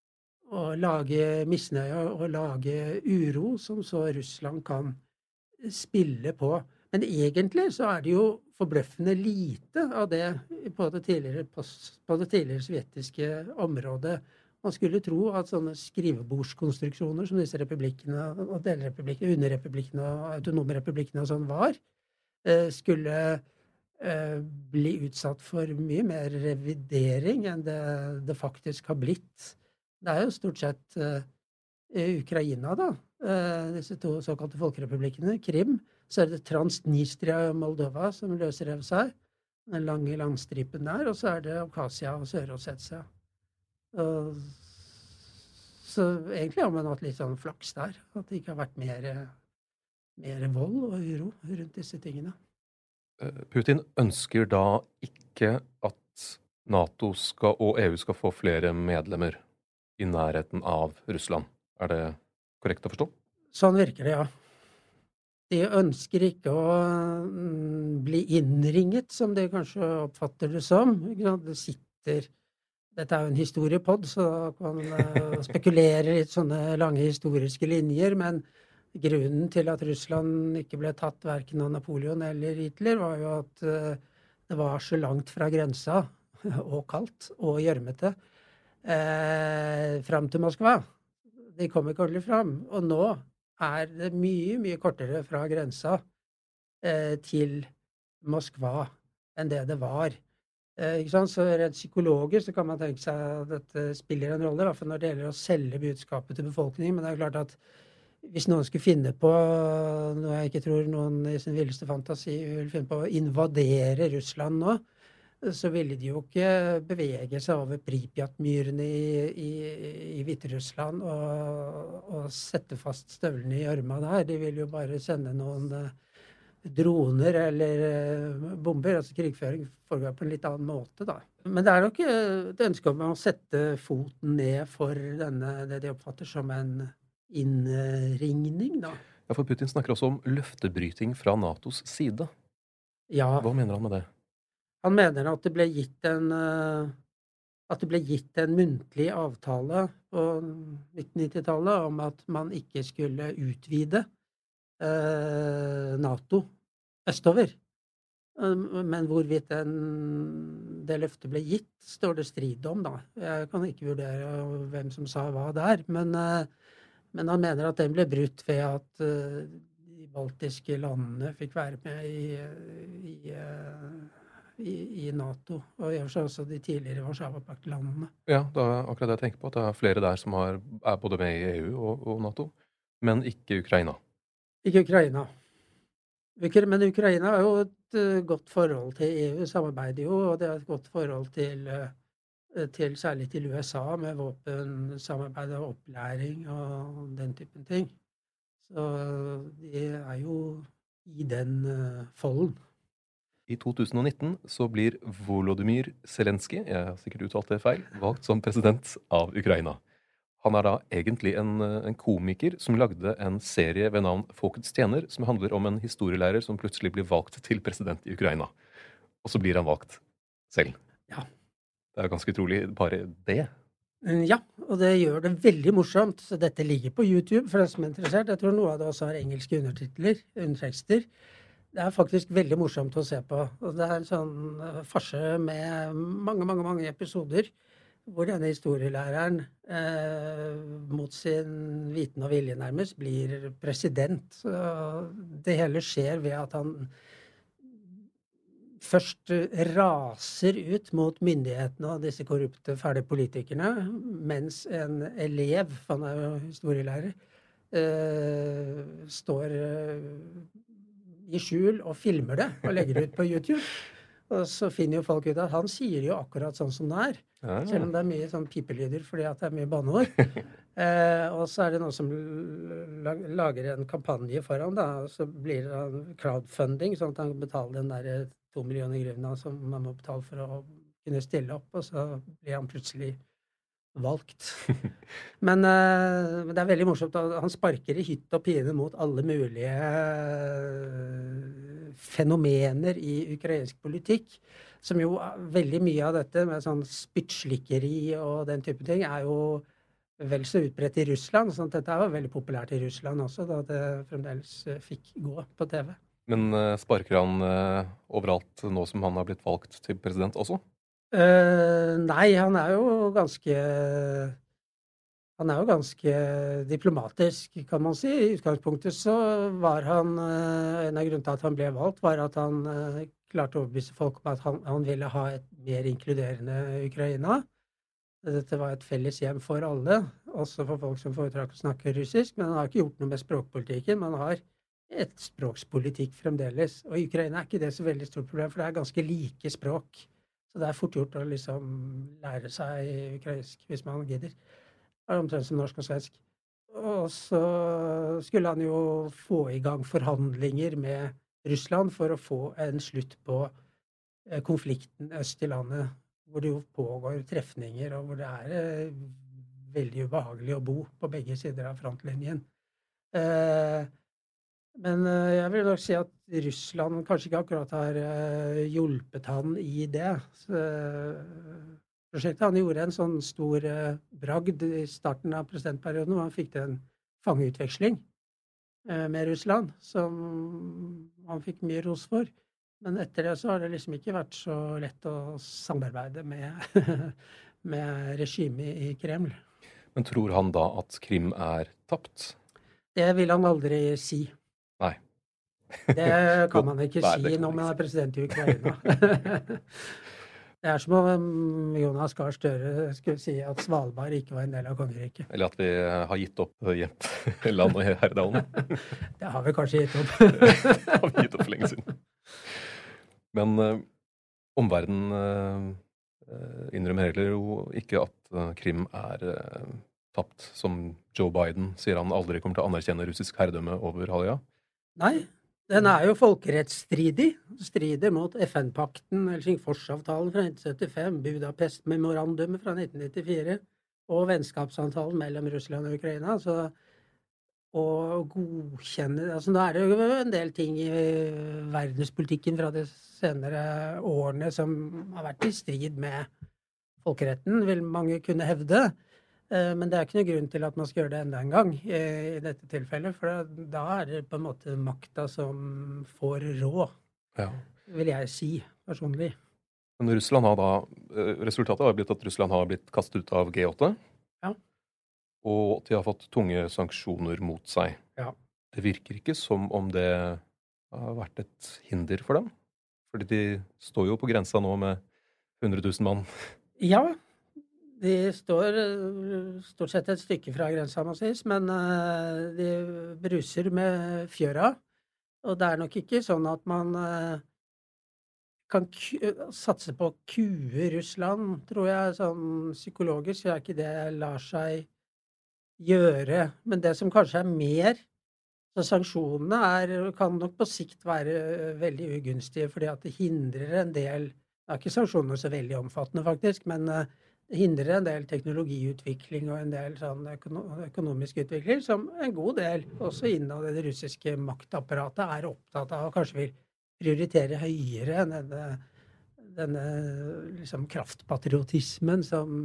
å lage misnøye og lage uro, som så Russland kan spille på. Men egentlig så er det jo forbløffende lite av det på det tidligere, på det tidligere sovjetiske området. Man skulle tro at sånne skrivebordskonstruksjoner som disse republikkene og delrepublikkene, underrepublikkene og autonome republikkene og sånn var, skulle bli utsatt for mye mer revidering enn det det faktisk har blitt. Det er jo stort sett Ukraina, da, disse to såkalte folkerepublikkene, Krim, så er det Transnistria og Moldova som løsrev seg, den lange landstripen der, og så er det Abkhazia og Sør-Ossetia. Så egentlig har man hatt litt sånn flaks der, at det ikke har vært mer, mer vold og uro rundt disse tingene. Putin ønsker da ikke at NATO skal, og E U skal få flere medlemmer i nærheten av Russland. Er det korrekt å forstå? Sånn virker det, ja. De ønsker ikke å mm, bli innringet, som de kanskje oppfatter det som. Det sitter, dette er jo en historiepod, så kan man spekulere litt sånne lange historiske linjer, men grunnen til at Russland ikke ble tatt hverken av Napoleon eller Hitler, var jo at det var så langt fra grensa, og kaldt, og gjørmete, eh, fram til Moskva. De kom ikke ordentlig fram, og nå er det mye, mye kortere fra grensa eh, til Moskva enn det det var. Eh, ikke sant? Så rent psykologer så kan man tenke seg at dette spiller en rolle, i hvert fall når det gjelder å selge budskapet til befolkningen, men det er klart at hvis noen skulle finne på, noe jeg ikke tror noen i sin villeste fantasi vil finne på, å invadere Russland nå, så ville de jo ikke bevege seg over Pripyat-myrene i, i, i Hviterussland og, og sette fast støvlene i ørma der. De ville jo bare sende noen uh, droner eller uh, bomber. Altså krigføring foregår på en litt annen måte, da. Men det er nok et ønske om å sette foten ned for denne, det de oppfatter som en innringning, da. Ja, for Putin snakker også om løftebryting fra NATOs side. Ja. Hva mener han med det? Han mener at det ble gitt en, at det ble gitt en muntlig avtale på nittennitti-tallet om at man ikke skulle utvide eh, NATO østover. Men hvorvidt den, det løftet ble gitt, står det strid om, da. Jeg kan ikke vurdere hvem som sa hva der, men, men han mener at den ble brutt ved at de baltiske landene fikk være med i, i I, i NATO, og i og for seg også de tidligere Warszawapakt-landene. Ja, det er akkurat det jeg tenker på, at det er flere der som har, er både med i E U og, og NATO, men ikke Ukraina. Ikke Ukraina. Men Ukraina har jo et uh, godt forhold til E U, samarbeider jo, og det er et godt forhold til, uh, til særlig til U S A, med våpensamarbeid og opplæring og den typen ting. Så de er jo i den uh, folden. I to tusen og nitten så blir Volodymyr Zelenskyj, jeg har sikkert uttalt det feil, valgt som president av Ukraina. Han er da egentlig en, en komiker som lagde en serie ved navn Folkets tjener, som handler om en historielærer som plutselig blir valgt til president i Ukraina. Og så blir han valgt selv. Ja. Det er ganske utrolig, bare det. Ja, og det gjør det veldig morsomt. Så dette ligger på YouTube for den som er interessert. Jeg tror noe av det også har engelske undertitler, undertekster. Det er faktisk veldig morsomt å se på. Og det er en sånn farse med mange, mange, mange episoder hvor denne historielæreren eh, mot sin viten og vilje nærmest blir president. Så det hele skjer ved at han først raser ut mot myndighetene og disse korrupte, ferdige politikerne, mens en elev, han er jo historielærer, eh, står eh, i skjul og filmer det og legger det ut på YouTube. Og så finner jo folk ut at han sier jo akkurat sånn som det er. Ja. Selv om det er mye sånn pipelyder fordi at det er mye banneord. eh, og så er det noen som lager en kampanje for ham, da. Og så blir det crowdfunding, sånn at han kan betale den der to millioner grunner som man må betale for å kunne stille opp. Og så blir han plutselig valgt. Men, uh, men det er veldig morsomt. Han sparker i hytt og pine mot alle mulige uh, fenomener i ukrainsk politikk, som jo veldig mye av dette med sånn spyttslikkeri og den type ting er jo vel så utbredt i Russland, sånn at dette var veldig populært i Russland også, da det fremdeles eh, fikk gå på T V. Men uh, sparker han uh, overalt nå som han har blitt valgt til president også? Uh, nei, han er jo ganske Han er jo ganske diplomatisk, kan man si. I utgangspunktet så var han uh, En av grunnene til at han ble valgt, var at han uh, klarte å overbevise folk om at han, han ville ha et mer inkluderende Ukraina. Dette var et felles hjem for alle, også for folk som foretrakk å snakke russisk, men han har ikke gjort noe med språkpolitikken. Man har et språkspolitikk fremdeles, og i Ukraina er ikke det så veldig stort problem, for det er ganske like språk. Så det er fort gjort å liksom lære seg ukrainsk hvis man gidder. Det er omtrent som norsk og svensk. Og så skulle han jo få i gang forhandlinger med Russland for å få en slutt på konflikten øst i landet, hvor det jo pågår trefninger, og hvor det er eh, veldig ubehagelig å bo på begge sider av frontlinjen. Eh, men eh, jeg vil nok si at Russland kanskje ikke akkurat har eh, hjulpet han i det. Så, eh, prosjektet han gjorde en sånn stor eh, bragd i starten av presidentperioden, hvor han fikk til en fangeutveksling eh, med Russland, som han fikk mye ros for. Men etter det så har det liksom ikke vært så lett å samarbeide med, med regimet i Kreml. Men tror han da at Krim er tapt? Det vil han aldri si. Nei. Det kan man ikke Nei, si når man er president i Ukraina. Det er som om Jonas Gahr Støre skulle si at Svalbard ikke var en del av kongeriket. Eller at vi har gitt opp gjemt land og Herdalen. Det har vi kanskje gitt opp. Det har vi gitt opp for lenge siden. Men uh, omverdenen uh, innrømmer heller jo ikke at uh, Krim er uh, tapt, som Joe Biden sier han aldri kommer til å anerkjenne russisk herredømme over halvøya. Nei, den er jo folkerettsstridig. Strider mot F N-pakten, Helsingforsavtalen fra nitten syttifem, Budapest-memorandumet fra nitten nittifire og vennskapsavtalen mellom Russland og Ukraina. Så å godkjenne altså nå er det jo en del ting i verdenspolitikken fra de senere årene som har vært i strid med folkeretten, vil mange kunne hevde. Men det er ikke noe grunn til at man skal gjøre det enda en gang i dette tilfellet, for da er det på en måte makta som får råd, Ja. vil jeg si personlig. Men Russland har da, resultatet har blitt at Russland har blitt kastet ut av G åtte. Ja. Og de har fått tunge sanksjoner mot seg. Ja. Det virker ikke som om det har vært et hinder for dem. Fordi de står jo på grensa nå med hundre tusen mann. Ja, de står stort sett et stykke fra grensa, må sies, men de bruser med fjøra. Og det er nok ikke sånn at man kan satse på å kue Russland, tror jeg. Sånn psykologisk så er ikke det lar seg gjøre. Men det som kanskje er mer, så sanksjonene er, kan nok på sikt være veldig ugunstige, fordi at det hindrer en del, det er ikke sanksjonene så veldig omfattende faktisk, men det hindrer en del teknologiutvikling og en del sånn økonomisk utvikling, som en god del, også innad i det russiske maktapparatet, er opptatt av og kanskje vil prioritere høyere enn denne, denne liksom kraftpatriotismen som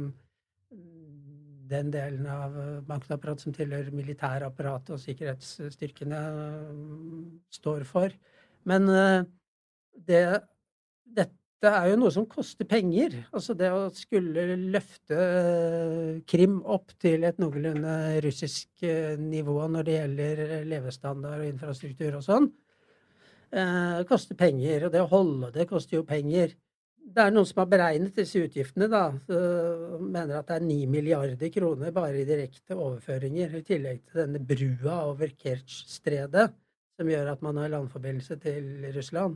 den delen av maktapparatet som tilhører militærapparatet og sikkerhetsstyrkene står for. Men det, dette det er jo noe som koster penger. Altså det å skulle løfte Krim opp til et noenlunde russisk nivå når det gjelder levestandard og infrastruktur og sånn, eh, koster penger. Og det å holde det koster jo penger. Det er noen som har beregnet disse utgiftene, da. Så mener at det er ni milliarder kroner bare i direkte overføringer, i tillegg til denne brua over Kertsj-stredet, som gjør at man har landforbindelse til Russland,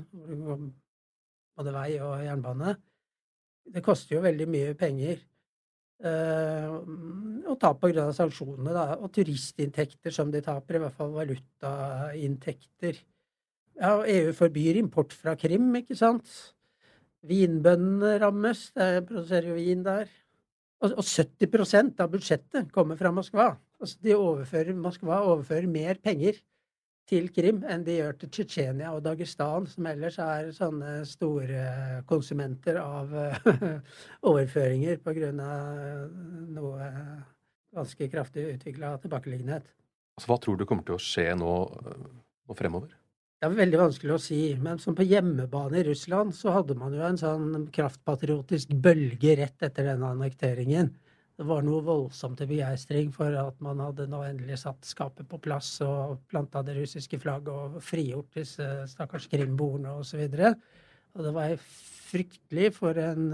både vei og jernbane. Det koster jo veldig mye penger eh, å ta på grunn av sanksjonene, da, og turistinntekter som de taper, i hvert fall valutainntekter. Ja, og E U forbyr import fra Krim, ikke sant? Vinbøndene rammes, det produserer jo vin der. Og, og sytti prosent av budsjettet kommer fra Moskva. Altså de overfører, Moskva overfører mer penger til Krim enn de gjør til Tsjetsjenia og Dagestan, som ellers er sånne store konsumenter av overføringer på grunn av noe ganske kraftig utviklet tilbakeliggenhet. Altså, hva tror du kommer til å skje nå, nå fremover? Det er veldig vanskelig å si, men som på hjemmebane i Russland så hadde man jo en sånn kraftpatriotisk bølge rett etter denne annekteringen. Det var noe voldsomt til begeistring for at man hadde nå endelig satt skapet på plass og plantet det russiske flagget og frigjort disse stakkars krimboerne og så videre. Og det var fryktelig for en,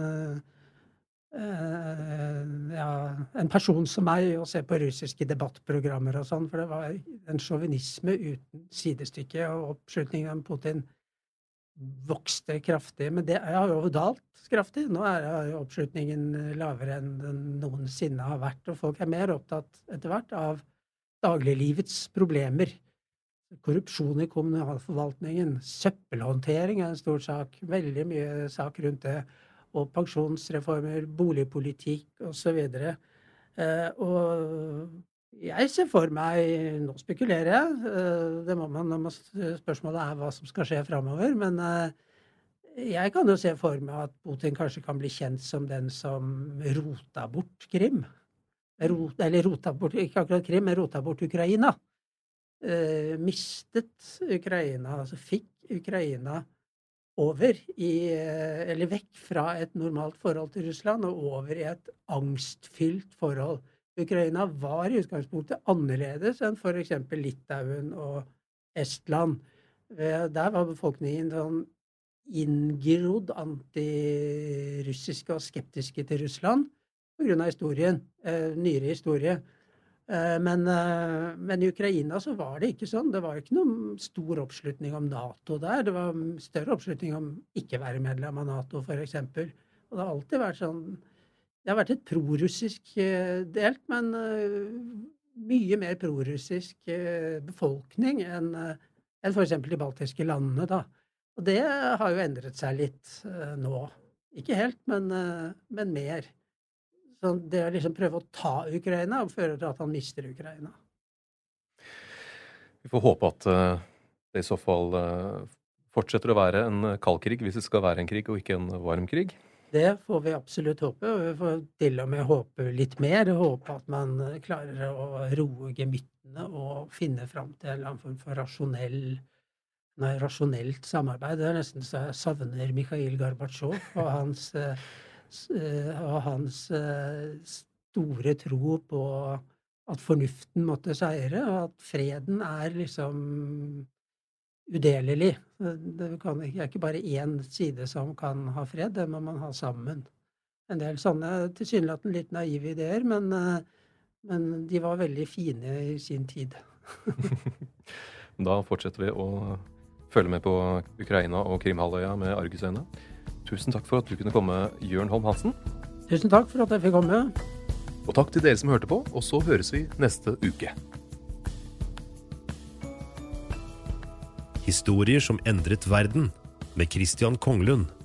uh, ja, en person som meg å se på russiske debattprogrammer og sånn, for det var en sjåvinisme uten sidestykke, og oppslutningen om Putin vokste kraftig, men det har jo dalt kraftig. Nå er jo oppslutningen lavere enn den noensinne har vært, og folk er mer opptatt etter hvert av dagliglivets problemer. Korrupsjon i kommunalforvaltningen, søppelhåndtering er en stor sak, veldig mye sak rundt det, og pensjonsreformer, boligpolitikk og så videre. Eh, og jeg ser for meg, nå spekulerer jeg, eh, det må man, når man, spørsmålet er hva som skal skje fremover, men eh, jeg kan jo se for meg at Putin kanskje kan bli kjent som den som rota bort Krim. Rot, eller rota bort, ikke akkurat Krim, men rota bort Ukraina. Eh, mistet Ukraina, altså fikk Ukraina over i, eller vekk fra et normalt forhold til Russland og over i et angstfylt forhold. Ukraina var i utgangspunktet annerledes enn for eksempel Litauen og Estland. Der var befolkningen sånn inngrodd antirussiske og skeptiske til Russland på grunn av historien, eh, nyere historie. Eh, men, eh, men i Ukraina så var det ikke sånn. Det var ikke noen stor oppslutning om NATO der. Det var større oppslutning om ikke være medlem av NATO, for eksempel. Og det har alltid vært sånn, det har vært et prorussisk eh, delt, men eh, mye mer prorussisk eh, befolkning enn eh, enn for eksempel de baltiske landene, da. Og det har jo endret seg litt eh, nå. Ikke helt, men, eh, men mer. Så det å liksom prøve å ta Ukraina og føre til at han mister Ukraina. Vi får håpe at uh, det i så fall uh, fortsetter å være en kald krig, hvis det skal være en krig og ikke en varm krig. Det får vi absolutt håpe, og vi får til og med håpe litt mer, og håpe at man klarer å roe gemyttene og finne fram til en eller annen form for rasjonell, nei, rasjonelt samarbeid. Det er nesten så jeg savner Mikhail Gorbatsjov og hans og hans store tro på at fornuften måtte seire, og at freden er liksom udelelig. Det kan ikke, er ikke bare én side som kan ha fred, det må man ha sammen. En del sånne tilsynelatende litt naive ideer, men, men de var veldig fine i sin tid. Da fortsetter vi å følge med på Ukraina og Krimhalvøya med argusøyne. Tusen takk for at du kunne komme, Jørn Holm Hansen. Tusen takk for at jeg fikk komme. Og takk til dere som hørte på, og så høres vi neste uke. Historier som endret verden, med Christian Konglund.